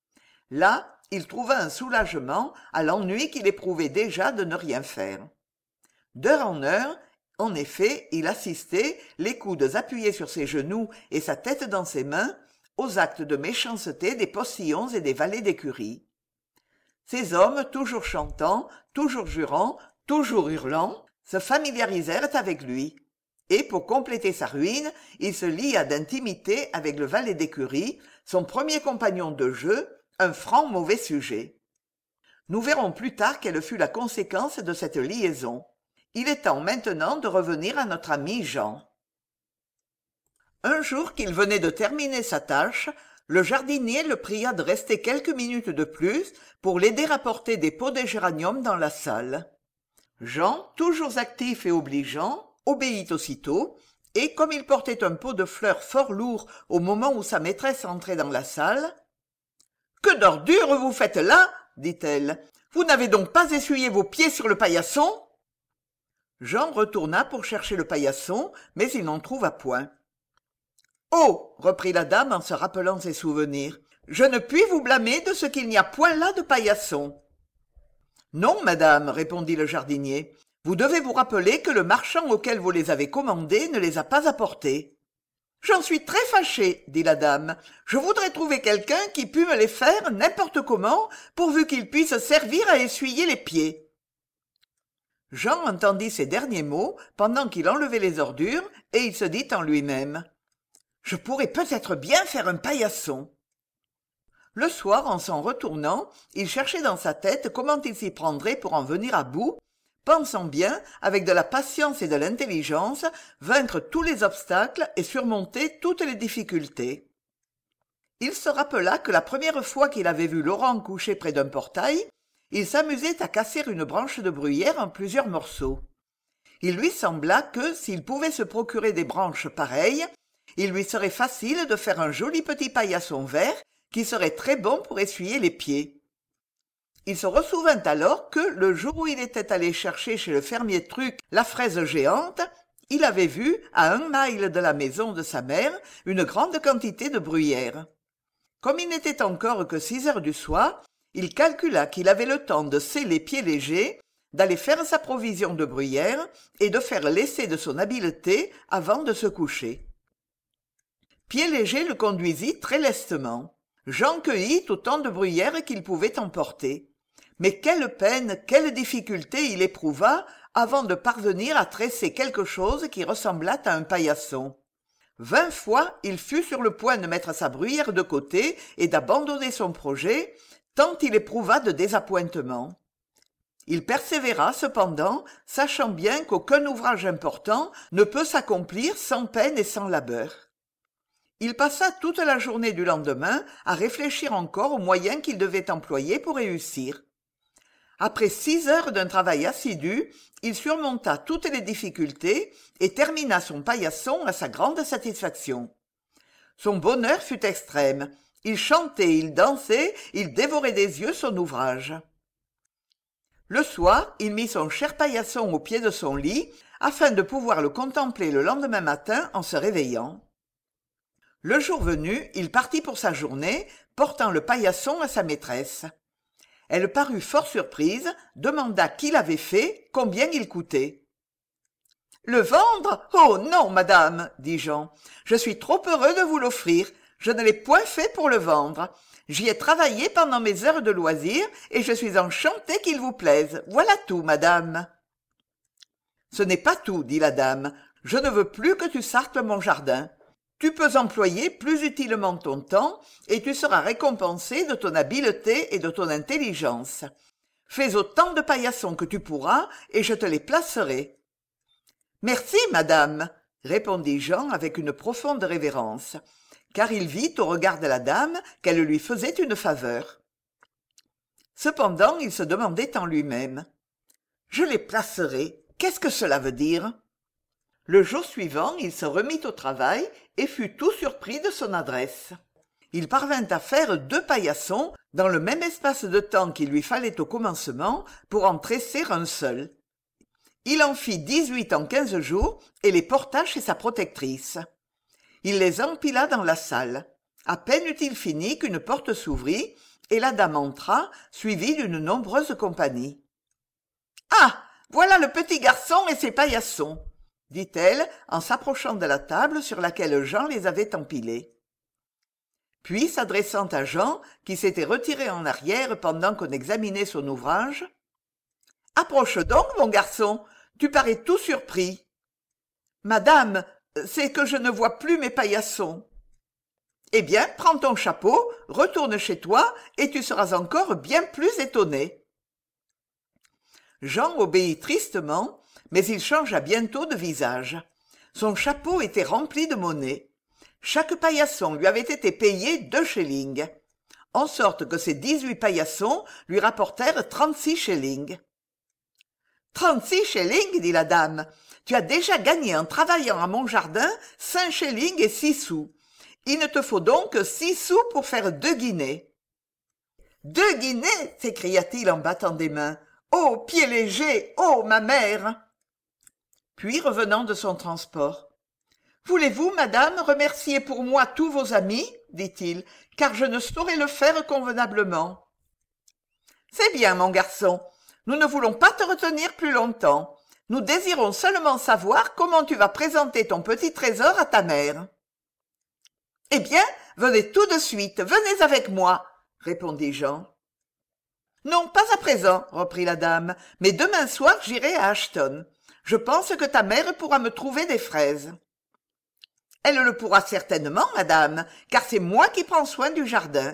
Là, il trouva un soulagement à l'ennui qu'il éprouvait déjà de ne rien faire. D'heure en heure, en effet, il assistait, les coudes appuyés sur ses genoux et sa tête dans ses mains, aux actes de méchanceté des postillons et des valets d'écurie. Ces hommes, toujours chantant, toujours jurant, toujours hurlant, se familiarisèrent avec lui. Et pour compléter sa ruine, il se lia d'intimité avec le valet d'écurie, son premier compagnon de jeu, un franc mauvais sujet. Nous verrons plus tard quelle fut la conséquence de cette liaison. Il est temps maintenant de revenir à notre ami Jean. Un jour qu'il venait de terminer sa tâche, Le jardinier le pria de rester quelques minutes de plus pour l'aider à porter des pots de géranium dans la salle. Jean, toujours actif et obligeant, obéit aussitôt, et comme il portait un pot de fleurs fort lourd au moment où sa maîtresse entrait dans la salle, « Que d'ordures vous faites là ?» dit-elle. « Vous n'avez donc pas essuyé vos pieds sur le paillasson ?» Jean retourna pour chercher le paillasson, mais il n'en trouva point. « Oh !» reprit la dame en se rappelant ses souvenirs, « je ne puis vous blâmer de ce qu'il n'y a point là de paillasson. »« Non, madame, répondit le jardinier, vous devez vous rappeler que le marchand auquel vous les avez commandés ne les a pas apportés. »« J'en suis très fâchée, dit la dame. Je voudrais trouver quelqu'un qui pût me les faire n'importe comment, pourvu qu'il puisse servir à essuyer les pieds. » Jean entendit ces derniers mots pendant qu'il enlevait les ordures, et il se dit en lui-même: « Je pourrais peut-être bien faire un paillasson. » Le soir, en s'en retournant, il cherchait dans sa tête comment il s'y prendrait pour en venir à bout, pensant bien, avec de la patience et de l'intelligence, vaincre tous les obstacles et surmonter toutes les difficultés. Il se rappela que la première fois qu'il avait vu Laurent couché près d'un portail, il s'amusait à casser une branche de bruyère en plusieurs morceaux. Il lui sembla que, s'il pouvait se procurer des branches pareilles, il lui serait facile de faire un joli petit paillasson vert qui serait très bon pour essuyer les pieds. Il se ressouvint alors que, le jour où il était allé chercher chez le fermier Truc la fraise géante, il avait vu, à un mille de la maison de sa mère, une grande quantité de bruyère. Comme il n'était encore que six heures du soir, il calcula qu'il avait le temps de sceller Pied Léger, d'aller faire sa provision de bruyère et de faire l'essai de son habileté avant de se coucher. Pied Léger le conduisit très lestement. Jean cueillit autant de bruyère qu'il pouvait emporter. Mais quelle peine, quelle difficulté il éprouva avant de parvenir à tresser quelque chose qui ressemblât à un paillasson. Vingt fois il fut sur le point de mettre sa bruyère de côté et d'abandonner son projet, tant il éprouva de désappointement. Il persévéra cependant, sachant bien qu'aucun ouvrage important ne peut s'accomplir sans peine et sans labeur. Il passa toute la journée du lendemain à réfléchir encore aux moyens qu'il devait employer pour réussir. Après six heures d'un travail assidu, il surmonta toutes les difficultés et termina son paillasson à sa grande satisfaction. Son bonheur fut extrême. Il chantait, il dansait, il dévorait des yeux son ouvrage. Le soir, il mit son cher paillasson au pied de son lit, afin de pouvoir le contempler le lendemain matin en se réveillant. Le jour venu, il partit pour sa journée, portant le paillasson à sa maîtresse. Elle parut fort surprise, demanda qui l'avait fait, combien il coûtait. « Le vendre ? Oh non, madame, dit Jean. Je suis trop heureux de vous l'offrir. Je ne l'ai point fait pour le vendre. J'y ai travaillé pendant mes heures de loisir et je suis enchanté qu'il vous plaise. Voilà tout, madame. »« Ce n'est pas tout, dit la dame. Je ne veux plus que tu sarcles mon jardin. Tu peux employer plus utilement ton temps et tu seras récompensé de ton habileté et de ton intelligence. Fais autant de paillassons que tu pourras et je te les placerai. »« Merci, madame, » répondit Jean avec une profonde révérence, car il vit au regard de la dame qu'elle lui faisait une faveur. Cependant, il se demandait en lui-même: « Je les placerai, qu'est-ce que cela veut dire ?» Le jour suivant, il se remit au travail et fut tout surpris de son adresse. Il parvint à faire deux paillassons dans le même espace de temps qu'il lui fallait au commencement pour en tresser un seul. Il en fit dix-huit en quinze jours et les porta chez sa protectrice. Il les empila dans la salle. À peine eut-il fini qu'une porte s'ouvrit et la dame entra, suivie d'une nombreuse compagnie. « Ah, voilà le petit garçon et ses paillassons !» dit-elle en s'approchant de la table sur laquelle Jean les avait empilés. Puis, s'adressant à Jean, qui s'était retiré en arrière pendant qu'on examinait son ouvrage, « Approche donc, mon garçon, tu parais tout surpris. »« Madame, c'est que je ne vois plus mes paillassons. »« Eh bien, prends ton chapeau, retourne chez toi, et tu seras encore bien plus étonné. » Jean obéit tristement, mais il changea bientôt de visage. Son chapeau était rempli de monnaie. Chaque paillasson lui avait été payé deux shillings, en sorte que ces dix-huit paillassons lui rapportèrent trente-six shillings. Trente-six shillings, dit la dame. Tu as déjà gagné en travaillant à mon jardin cinq shillings et six sous. Il ne te faut donc que six sous pour faire deux guinées. Deux guinées, s'écria-t-il en battant des mains. Oh, pied léger, oh, ma mère! Puis, revenant de son transport. Voulez-vous, madame, remercier pour moi tous vos amis, dit-il, car je ne saurais le faire convenablement. C'est bien, mon garçon. Nous ne voulons pas te retenir plus longtemps. Nous désirons seulement savoir comment tu vas présenter ton petit trésor à ta mère. Eh bien, venez tout de suite, venez avec moi, répondit Jean. Non, pas à présent, reprit la dame, mais demain soir j'irai à Ashton. Je pense que ta mère pourra me trouver des fraises. Elle le pourra certainement, madame, car c'est moi qui prends soin du jardin.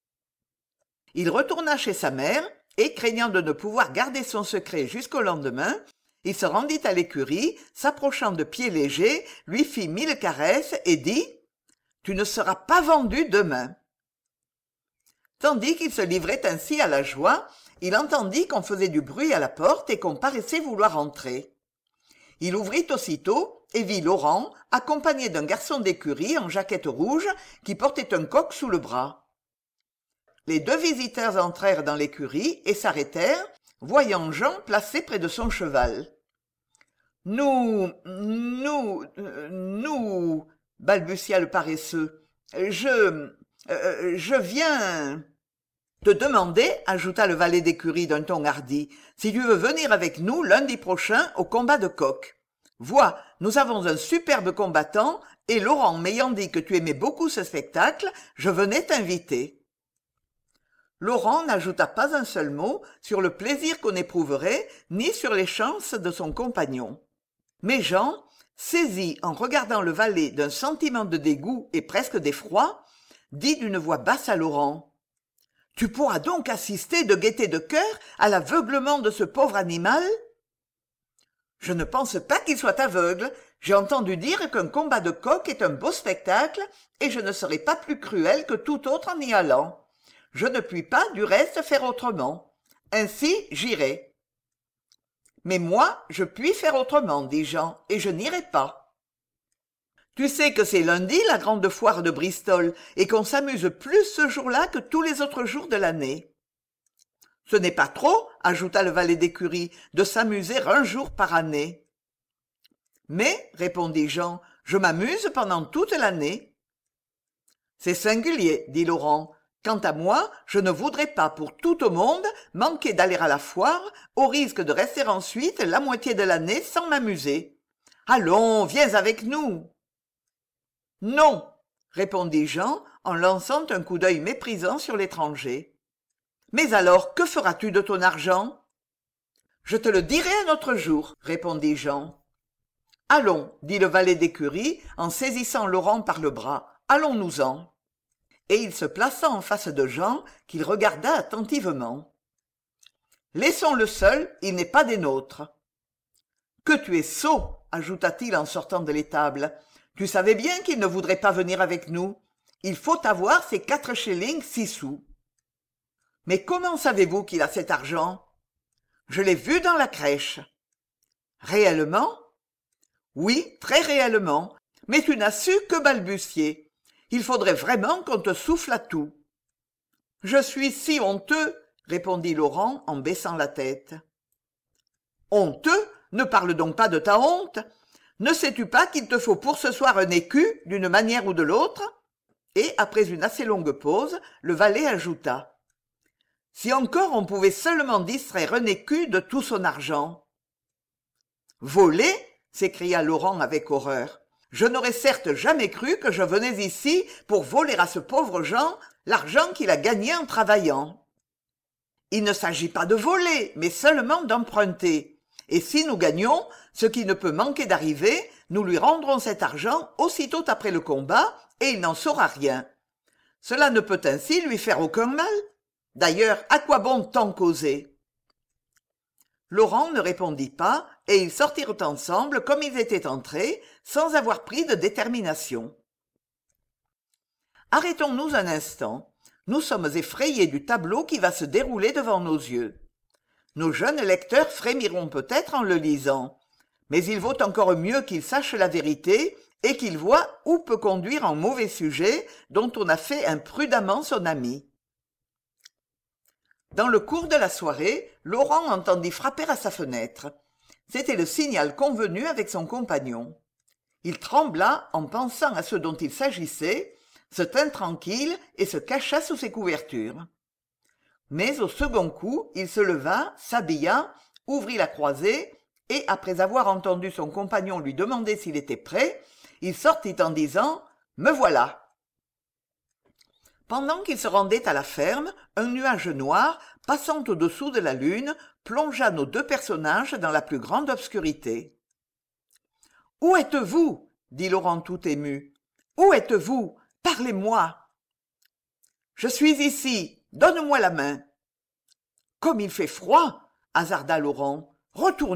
Il retourna chez sa mère, et, craignant de ne pouvoir garder son secret jusqu'au lendemain, il se rendit à l'écurie, s'approchant de Pied Léger, lui fit mille caresses et dit « Tu ne seras pas vendu demain ». Tandis qu'il se livrait ainsi à la joie, il entendit qu'on faisait du bruit à la porte et qu'on paraissait vouloir entrer. Il ouvrit aussitôt et vit Laurent, accompagné d'un garçon d'écurie en jaquette rouge qui portait un coq sous le bras. Les deux visiteurs entrèrent dans l'écurie et s'arrêtèrent, voyant Jean placé près de son cheval. « Nous, nous, nous, balbutia le paresseux, je, euh, je viens... te demander, ajouta le valet d'écurie d'un ton hardi, si tu veux venir avec nous lundi prochain au combat de coq. Vois, nous avons un superbe combattant, et Laurent m'ayant dit que tu aimais beaucoup ce spectacle, je venais t'inviter. Laurent n'ajouta pas un seul mot sur le plaisir qu'on éprouverait, ni sur les chances de son compagnon. Mais Jean, saisi en regardant le valet d'un sentiment de dégoût et presque d'effroi, dit d'une voix basse à Laurent. « Tu pourras donc assister de gaieté de cœur à l'aveuglement de ce pauvre animal ?»« Je ne pense pas qu'il soit aveugle. J'ai entendu dire qu'un combat de coq est un beau spectacle, et je ne serai pas plus cruel que tout autre en y allant. Je ne puis pas, du reste, faire autrement. Ainsi, j'irai. » « Mais moi, je puis faire autrement, dit Jean, et je n'irai pas. »« Tu sais que c'est lundi, la grande foire de Bristol, et qu'on s'amuse plus ce jour-là que tous les autres jours de l'année. »« Ce n'est pas trop, ajouta le valet d'écurie, de s'amuser un jour par année. »« Mais, répondit Jean, je m'amuse pendant toute l'année. »« C'est singulier, dit Laurent. Quant à moi, je ne voudrais pas pour tout au monde manquer d'aller à la foire, au risque de rester ensuite la moitié de l'année sans m'amuser. Allons, viens avec nous. »« Non, répondit Jean en lançant un coup d'œil méprisant sur l'étranger. « Mais alors, que feras-tu de ton argent ?»« Je te le dirai un autre jour, répondit Jean. « Allons, dit le valet d'écurie en saisissant Laurent par le bras, allons-nous-en. » Et il se plaça en face de Jean, qu'il regarda attentivement. « Laissons-le seul, il n'est pas des nôtres. »« Que tu es sot, ajouta-t-il en sortant de l'étable. « Tu savais bien qu'il ne voudrait pas venir avec nous. Il faut avoir ces quatre shillings six sous. »« Mais comment savez-vous qu'il a cet argent ?»« Je l'ai vu dans la crèche. »« Réellement ?»« Oui, très réellement, mais tu n'as su que balbutier. Il faudrait vraiment qu'on te souffle à tout. »« Je suis si honteux, répondit Laurent en baissant la tête. »« Honteux ? Ne parle donc pas de ta honte. Ne sais-tu pas qu'il te faut pour ce soir un écu, d'une manière ou de l'autre ?» Et, après une assez longue pause, le valet ajouta. « Si encore on pouvait seulement distraire un écu de tout son argent. »« Voler ?» s'écria Laurent avec horreur. « Je n'aurais certes jamais cru que je venais ici pour voler à ce pauvre Jean l'argent qu'il a gagné en travaillant. Il ne s'agit pas de voler, mais seulement d'emprunter. Et si nous gagnons, ce qui ne peut manquer d'arriver, nous lui rendrons cet argent aussitôt après le combat, et il n'en saura rien. Cela ne peut ainsi lui faire aucun mal. D'ailleurs, à quoi bon tant causer ?» Laurent ne répondit pas, et ils sortirent ensemble comme ils étaient entrés, sans avoir pris de détermination. Arrêtons-nous un instant. Nous sommes effrayés du tableau qui va se dérouler devant nos yeux. Nos jeunes lecteurs frémiront peut-être en le lisant, mais il vaut encore mieux qu'ils sachent la vérité et qu'ils voient où peut conduire un mauvais sujet dont on a fait imprudemment son ami. Dans le cours de la soirée, Laurent entendit frapper à sa fenêtre. C'était le signal convenu avec son compagnon. Il trembla en pensant à ce dont il s'agissait, se tint tranquille et se cacha sous ses couvertures. Mais au second coup, il se leva, s'habilla, ouvrit la croisée, et après avoir entendu son compagnon lui demander s'il était prêt, il sortit en disant « Me voilà !» Pendant qu'il se rendait à la ferme, un nuage noir, passant au-dessous de la lune, plongea nos deux personnages dans la plus grande obscurité. « Où êtes-vous » dit Laurent tout ému. « Où êtes-vous ? Parlez-moi !»« Je suis ici. Donne-moi la main. »« Comme il fait froid !» hasarda Laurent. « Retournons. »«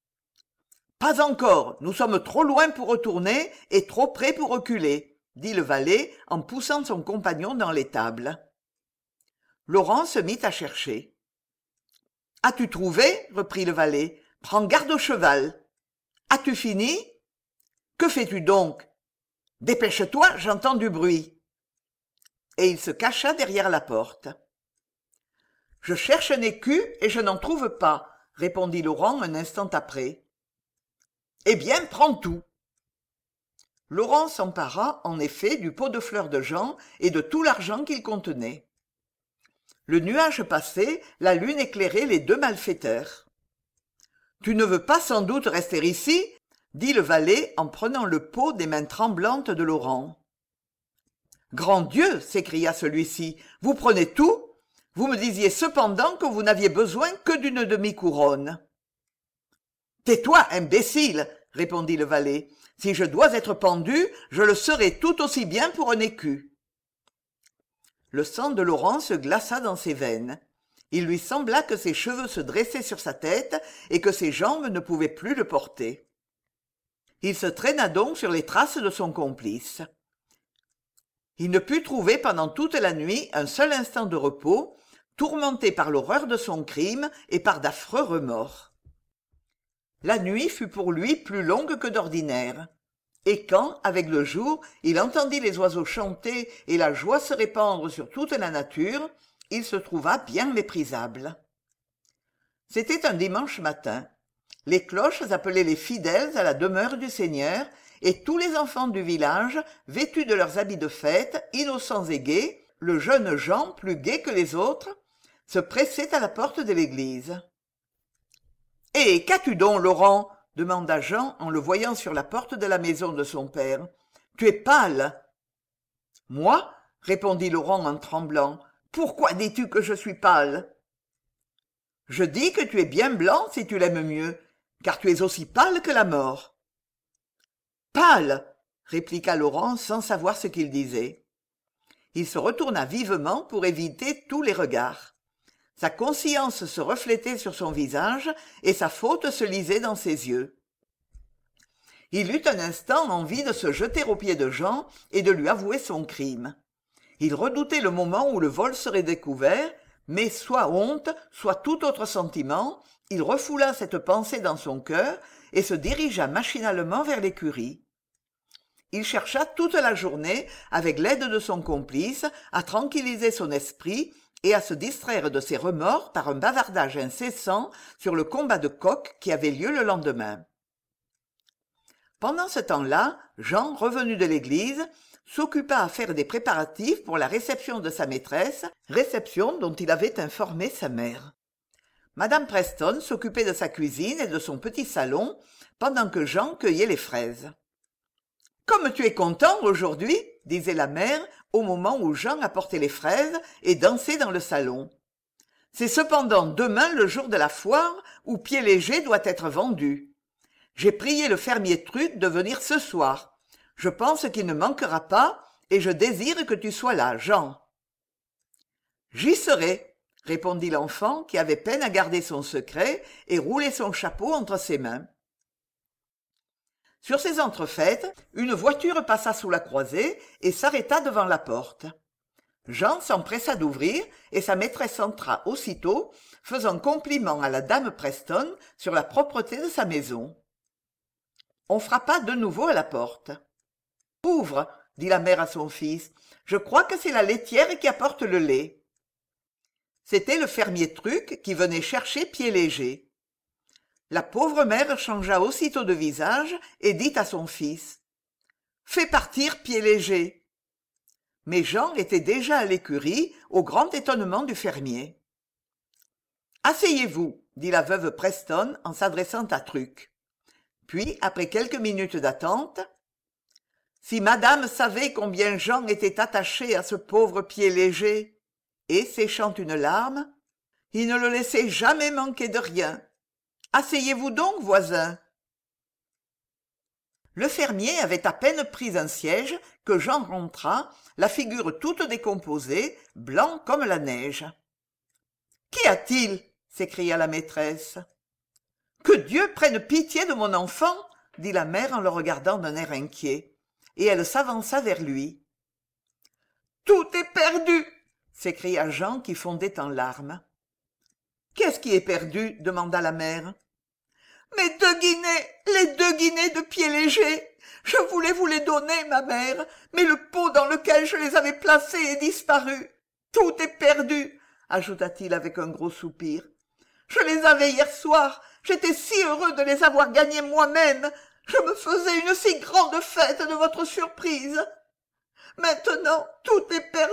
Pas encore. Nous sommes trop loin pour retourner et trop près pour reculer. » dit le valet en poussant son compagnon dans l'étable. Laurent se mit à chercher. « As-tu trouvé ?» reprit le valet. « Prends garde au cheval. As-tu fini ? Que fais-tu donc ? Dépêche-toi, j'entends du bruit. » Et il se cacha derrière la porte. « Je cherche un écu et je n'en trouve pas, » répondit Laurent un instant après. « Eh bien, prends tout. » Laurent s'empara en effet du pot de fleurs de Jean et de tout l'argent qu'il contenait. Le nuage passé, la lune éclairait les deux malfaiteurs. « Tu ne veux pas sans doute rester ici ?» dit le valet en prenant le pot des mains tremblantes de Laurent. « Grand Dieu !» s'écria celui-ci, « vous prenez tout ? Vous me disiez cependant que vous n'aviez besoin que d'une demi-couronne. »« Tais-toi, imbécile !» répondit le valet. « Si je dois être pendu, je le serai tout aussi bien pour un écu. » Le sang de Laurent se glaça dans ses veines. Il lui sembla que ses cheveux se dressaient sur sa tête et que ses jambes ne pouvaient plus le porter. Il se traîna donc sur les traces de son complice. Il ne put trouver pendant toute la nuit un seul instant de repos, tourmenté par l'horreur de son crime et par d'affreux remords. La nuit fut pour lui plus longue que d'ordinaire. Et quand, avec le jour, il entendit les oiseaux chanter et la joie se répandre sur toute la nature, il se trouva bien méprisable. C'était un dimanche matin. Les cloches appelaient les fidèles à la demeure du Seigneur, et tous les enfants du village, vêtus de leurs habits de fête, innocents et gais, le jeune Jean plus gai que les autres, se pressaient à la porte de l'église. « Eh, qu'as-tu donc, Laurent ?» demanda Jean en le voyant sur la porte de la maison de son père. « Tu es pâle. »« Moi ?» répondit Laurent en tremblant. « Pourquoi dis-tu que je suis pâle ?»« Je dis que tu es bien blanc si tu l'aimes mieux, car tu es aussi pâle que la mort. »« Pâle !» répliqua Laurent sans savoir ce qu'il disait. Il se retourna vivement pour éviter tous les regards. Sa conscience se reflétait sur son visage et sa faute se lisait dans ses yeux. Il eut un instant envie de se jeter aux pieds de Jean et de lui avouer son crime. Il redoutait le moment où le vol serait découvert, mais soit honte, soit tout autre sentiment, il refoula cette pensée dans son cœur et se dirigea machinalement vers l'écurie. Il chercha toute la journée, avec l'aide de son complice, à tranquilliser son esprit et à se distraire de ses remords par un bavardage incessant sur le combat de coq qui avait lieu le lendemain. Pendant ce temps-là, Jean, revenu de l'église, s'occupa à faire des préparatifs pour la réception de sa maîtresse, réception dont il avait informé sa mère. Madame Preston s'occupait de sa cuisine et de son petit salon, pendant que Jean cueillait les fraises. « Comme tu es content aujourd'hui !» disait la mère au moment où Jean apportait les fraises et dansait dans le salon. « C'est cependant demain le jour de la foire où Pied-Léger doit être vendu. J'ai prié le fermier Truc de venir ce soir. Je pense qu'il ne manquera pas et je désire que tu sois là, Jean. »« J'y serai, » répondit l'enfant qui avait peine à garder son secret et roulait son chapeau entre ses mains. Sur ces entrefaites, une voiture passa sous la croisée et s'arrêta devant la porte. Jean s'empressa d'ouvrir et sa maîtresse entra aussitôt, faisant compliment à la dame Preston sur la propreté de sa maison. On frappa de nouveau à la porte. « Ouvre !» dit la mère à son fils. « Je crois que c'est la laitière qui apporte le lait. » C'était le fermier Truc qui venait chercher Pied-Léger. La pauvre mère changea aussitôt de visage et dit à son fils : « Fais partir Pied-Léger !» Mais Jean était déjà à l'écurie, au grand étonnement du fermier. « Asseyez-vous, » dit la veuve Preston en s'adressant à Truc. Puis, après quelques minutes d'attente, « Si madame savait combien Jean était attaché à ce pauvre Pied-Léger !» Et, séchant une larme, « Il ne le laissait jamais manquer de rien. Asseyez-vous donc, voisin. » Le fermier avait à peine pris un siège que Jean rentra, la figure toute décomposée, blanc comme la neige. « Qu'y a-t-il » s'écria la maîtresse. « Que Dieu prenne pitié de mon enfant !» dit la mère en le regardant d'un air inquiet, et elle s'avança vers lui. « Tout est perdu !» s'écria Jean qui fondait en larmes. « Qu'est-ce qui est perdu ?» demanda la mère. « Mes deux guinées, les deux guinées de Pied-Léger. Je voulais vous les donner, ma mère, mais le pot dans lequel je les avais placées est disparu. Tout est perdu, ajouta-t-il avec un gros soupir. Je les avais hier soir, j'étais si heureux de les avoir gagnées moi-même. Je me faisais une si grande fête de votre surprise. Maintenant, tout est perdu. »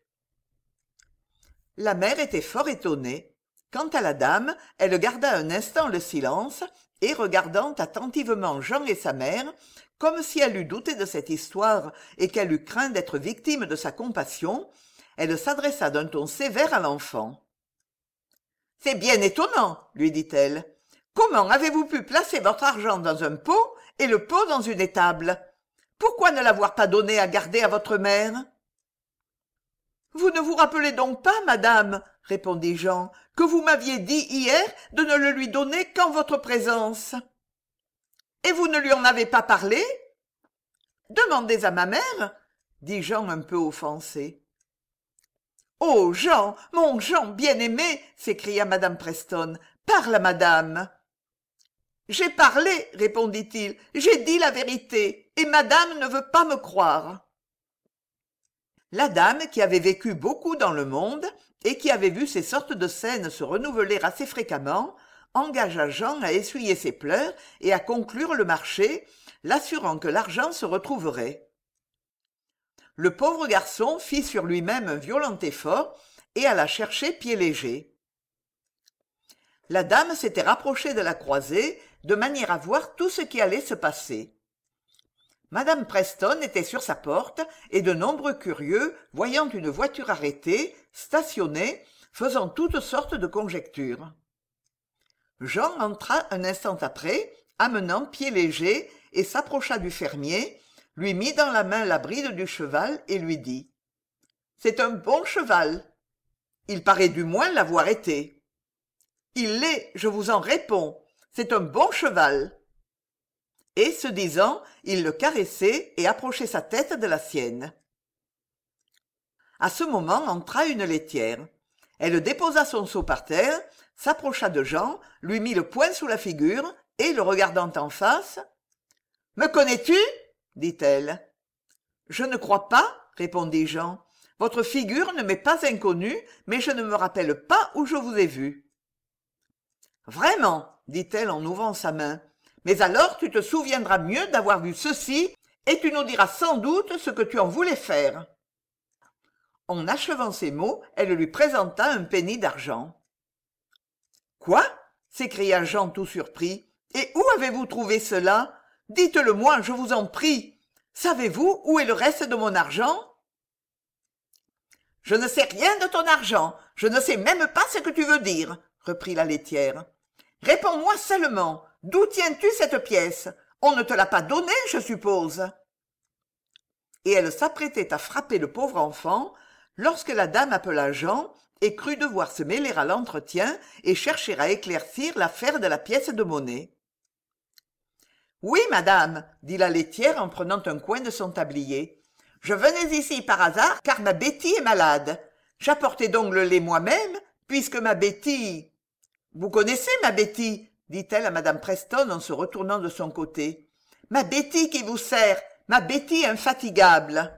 La mère était fort étonnée. Quant à la dame, elle garda un instant le silence, et regardant attentivement Jean et sa mère, comme si elle eût douté de cette histoire et qu'elle eût craint d'être victime de sa compassion, elle s'adressa d'un ton sévère à l'enfant. « C'est bien étonnant, lui dit-elle. Comment avez-vous pu placer votre argent dans un pot et le pot dans une étable? Pourquoi ne l'avoir pas donné à garder à votre mère ?» « Vous ne vous rappelez donc pas, madame, répondit Jean, que vous m'aviez dit hier de ne le lui donner qu'en votre présence. Et vous ne lui en avez pas parlé? Demandez à ma mère, dit Jean un peu offensé. Oh, Jean, mon Jean bien-aimé, s'écria madame Preston, parle à madame. J'ai parlé, répondit-il, j'ai dit la vérité, et madame ne veut pas me croire. La dame, qui avait vécu beaucoup dans le monde et qui avait vu ces sortes de scènes se renouveler assez fréquemment, engagea Jean à essuyer ses pleurs et à conclure le marché, l'assurant que l'argent se retrouverait. Le pauvre garçon fit sur lui-même un violent effort et alla chercher Pied-Léger. La dame s'était rapprochée de la croisée de manière à voir tout ce qui allait se passer. Madame Preston était sur sa porte et de nombreux curieux, voyant une voiture arrêtée, stationnaient, faisant toutes sortes de conjectures. Jean entra un instant après, amenant Pied-Léger, et s'approcha du fermier, lui mit dans la main la bride du cheval et lui dit : « C'est un bon cheval. Il paraît du moins l'avoir été. Il l'est, je vous en réponds. C'est un bon cheval. » Et, ce disant, il le caressait et approchait sa tête de la sienne. À ce moment entra une laitière. Elle déposa son seau par terre, s'approcha de Jean, lui mit le poing sous la figure, et, le regardant en face, « Me connais-tu » dit-elle. « Je ne crois pas, » répondit Jean. « Votre figure ne m'est pas inconnue, mais je ne me rappelle pas où je vous ai vu. »« Vraiment » dit-elle en ouvrant sa main. « Mais alors tu te souviendras mieux d'avoir vu ceci, et tu nous diras sans doute ce que tu en voulais faire. » En achevant ces mots, elle lui présenta un penny d'argent. « Quoi » s'écria Jean tout surpris. « Et où avez-vous trouvé cela ? Dites-le-moi, je vous en prie. Savez-vous où est le reste de mon argent ? » « Je ne sais rien de ton argent, je ne sais même pas ce que tu veux dire, » reprit la laitière. « Réponds-moi seulement, d'où tiens-tu cette pièce ? On ne te l'a pas donnée, je suppose. » Et elle s'apprêtait à frapper le pauvre enfant, lorsque la dame appela Jean et crut devoir se mêler à l'entretien et chercher à éclaircir l'affaire de la pièce de monnaie. Oui, madame, dit la laitière en prenant un coin de son tablier. Je venais ici par hasard car ma Betty est malade. J'apportais donc le lait moi-même, puisque ma Betty... Vous connaissez ma Betty, dit-elle à madame Preston en se retournant de son côté. Ma Betty qui vous sert, ma Betty infatigable.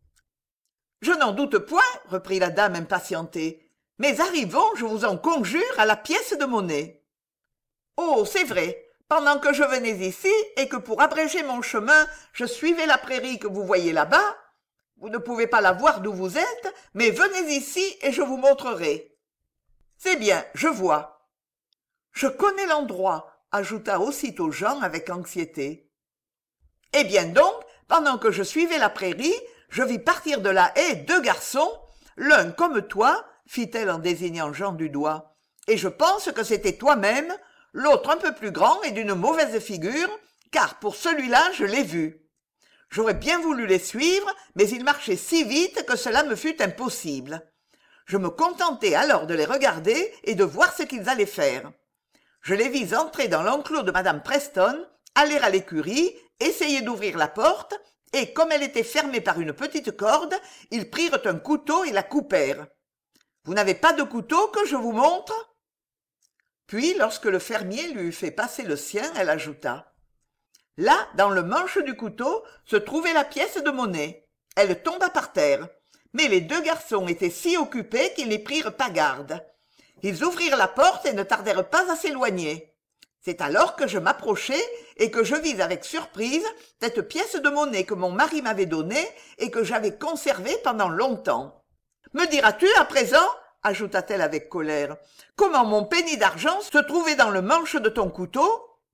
Je n'en doute point, reprit la dame impatientée. Mais arrivons, je vous en conjure, à la pièce de monnaie. Oh, c'est vrai, pendant que je venais ici, et que pour abréger mon chemin, je suivais la prairie que vous voyez là-bas, vous ne pouvez pas la voir d'où vous êtes, mais venez ici et je vous montrerai. C'est bien, je vois. Je connais l'endroit, ajouta aussitôt Jean avec anxiété. Eh bien donc, pendant que je suivais la prairie, je vis partir de la haie deux garçons, l'un comme toi, fit-elle en désignant Jean du doigt, et je pense que c'était toi-même, l'autre un peu plus grand et d'une mauvaise figure, car pour celui-là je l'ai vu. J'aurais bien voulu les suivre, mais ils marchaient si vite que cela me fut impossible. Je me contentai alors de les regarder et de voir ce qu'ils allaient faire. Je les vis entrer dans l'enclos de madame Preston, aller à l'écurie, essayer d'ouvrir la porte, et comme elle était fermée par une petite corde, ils prirent un couteau et la coupèrent. Vous n'avez pas de couteau que je vous montre ? Puis, lorsque le fermier lui eut fait passer le sien, elle ajouta. Là, dans le manche du couteau, se trouvait la pièce de monnaie. Elle tomba par terre. Mais les deux garçons étaient si occupés qu'ils n'y prirent pas garde. Ils ouvrirent la porte et ne tardèrent pas à s'éloigner. C'est alors que je m'approchai et que je vis avec surprise cette pièce de monnaie que mon mari m'avait donnée et que j'avais conservée pendant longtemps. Me diras-tu à présent, ajouta-t-elle avec colère, comment mon penny d'argent se trouvait dans le manche de ton couteau ?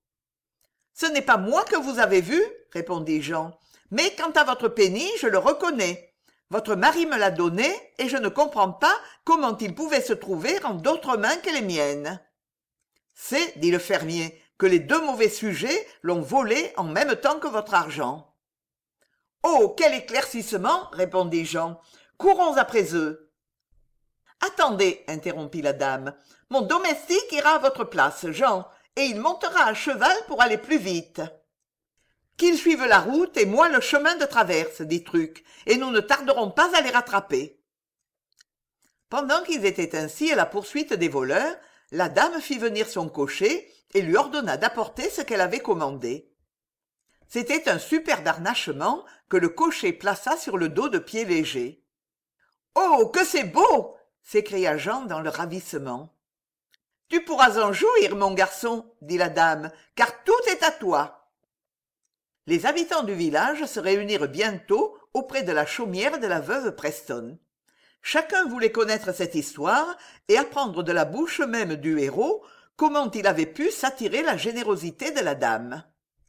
Ce n'est pas moi que vous avez vu, répondit Jean, mais quant à votre penny, je le reconnais. Votre mari me l'a donné et je ne comprends pas comment il pouvait se trouver en d'autres mains que les miennes. C'est, dit le fermier, que les deux mauvais sujets l'ont volé en même temps que votre argent. Oh, quel éclaircissement, répondit Jean. Courons après eux. Attendez, interrompit la dame. Mon domestique ira à votre place, Jean, et il montera à cheval pour aller plus vite. Qu'ils suivent la route et moi le chemin de traverse, dit Truc, et nous ne tarderons pas à les rattraper. Pendant qu'ils étaient ainsi à la poursuite des voleurs, la dame fit venir son cocher et lui ordonna d'apporter ce qu'elle avait commandé. C'était un superbe harnachement que le cocher plaça sur le dos de Pied-Léger. « Oh, que c'est beau !» s'écria Jean dans le ravissement. « Tu pourras en jouir, mon garçon, dit la dame, car tout est à toi. » Les habitants du village se réunirent bientôt auprès de la chaumière de la veuve Preston. Chacun voulait connaître cette histoire et apprendre de la bouche même du héros comment il avait pu s'attirer la générosité de la dame.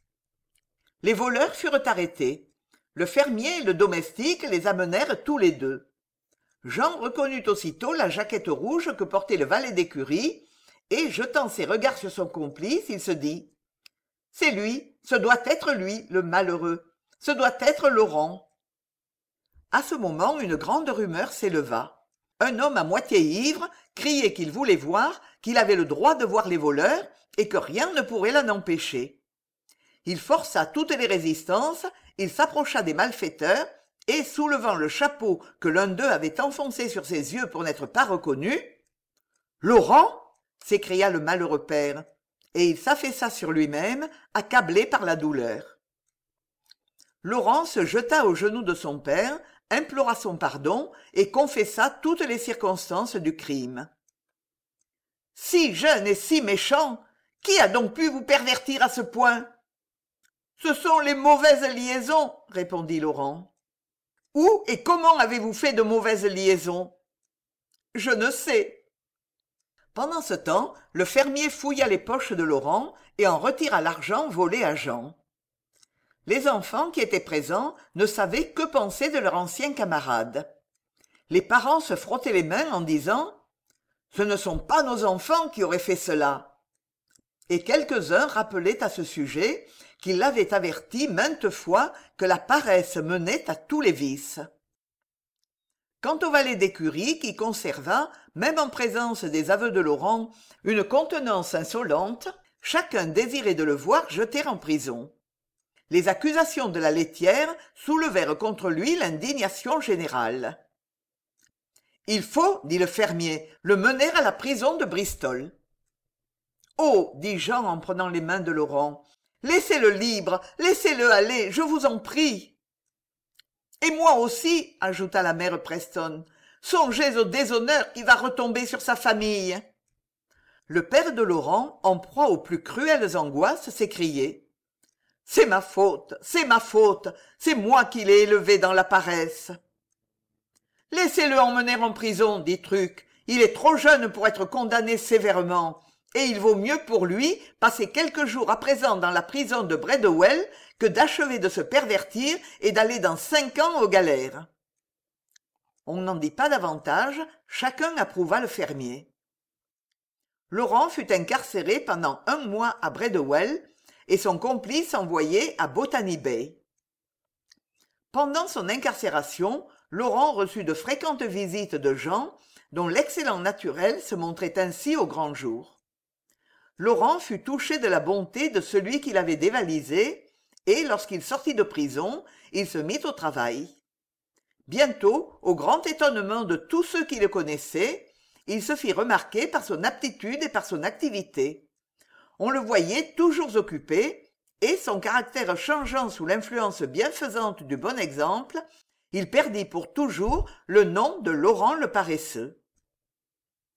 Les voleurs furent arrêtés. Le fermier et le domestique les amenèrent tous les deux. Jean reconnut aussitôt la jaquette rouge que portait le valet d'écurie, et, jetant ses regards sur son complice, il se dit « C'est lui, ce doit être lui, le malheureux, ce doit être Laurent. » À ce moment, une grande rumeur s'éleva. Un homme à moitié ivre criait qu'il voulait voir, qu'il avait le droit de voir les voleurs, et que rien ne pourrait l'en empêcher. Il força toutes les résistances, il s'approcha des malfaiteurs, et, soulevant le chapeau que l'un d'eux avait enfoncé sur ses yeux pour n'être pas reconnu, « Laurent !» s'écria le malheureux père, et il s'affaissa sur lui-même, accablé par la douleur. Laurent se jeta aux genoux de son père, implora son pardon et confessa toutes les circonstances du crime. « Si jeune et si méchant, qui a donc pu vous pervertir à ce point ?»« Ce sont les mauvaises liaisons, » répondit Laurent. « Où et comment avez-vous fait de mauvaises liaisons ?»« Je ne sais. » Pendant ce temps, le fermier fouilla les poches de Laurent et en retira l'argent volé à Jean. Les enfants qui étaient présents ne savaient que penser de leur ancien camarade. Les parents se frottaient les mains en disant « Ce ne sont pas nos enfants qui auraient fait cela !» Et quelques-uns rappelaient à ce sujet qu'ils l'avaient averti maintes fois que la paresse menait à tous les vices. Quant au valet d'écurie qui conserva, même en présence des aveux de Laurent, une contenance insolente, chacun désirait de le voir jeter en prison. Les accusations de la laitière soulevèrent contre lui l'indignation générale. « Il faut, dit le fermier, le mener à la prison de Bristol. »« Oh, dit Jean en prenant les mains de Laurent, laissez-le libre, laissez-le aller, je vous en prie. »« Et moi aussi, ajouta la mère Preston, songez au déshonneur qui va retomber sur sa famille. » Le père de Laurent, en proie aux plus cruelles angoisses, s'écriait. « C'est ma faute, c'est ma faute, c'est moi qui l'ai élevé dans la paresse. »« Laissez-le emmener en prison, dit Truc, il est trop jeune pour être condamné sévèrement, et il vaut mieux pour lui passer quelques jours à présent dans la prison de Bradwell que d'achever de se pervertir et d'aller dans cinq ans aux galères. » On n'en dit pas davantage, chacun approuva le fermier. Laurent fut incarcéré pendant un mois à Bradwell et son complice envoyé à Botany Bay. Pendant son incarcération, Laurent reçut de fréquentes visites de gens dont l'excellent naturel se montrait ainsi au grand jour. Laurent fut touché de la bonté de celui qui l'avait dévalisé et, lorsqu'il sortit de prison, il se mit au travail. Bientôt, au grand étonnement de tous ceux qui le connaissaient, il se fit remarquer par son aptitude et par son activité. On le voyait toujours occupé, et, son caractère changeant sous l'influence bienfaisante du bon exemple, il perdit pour toujours le nom de Laurent le paresseux.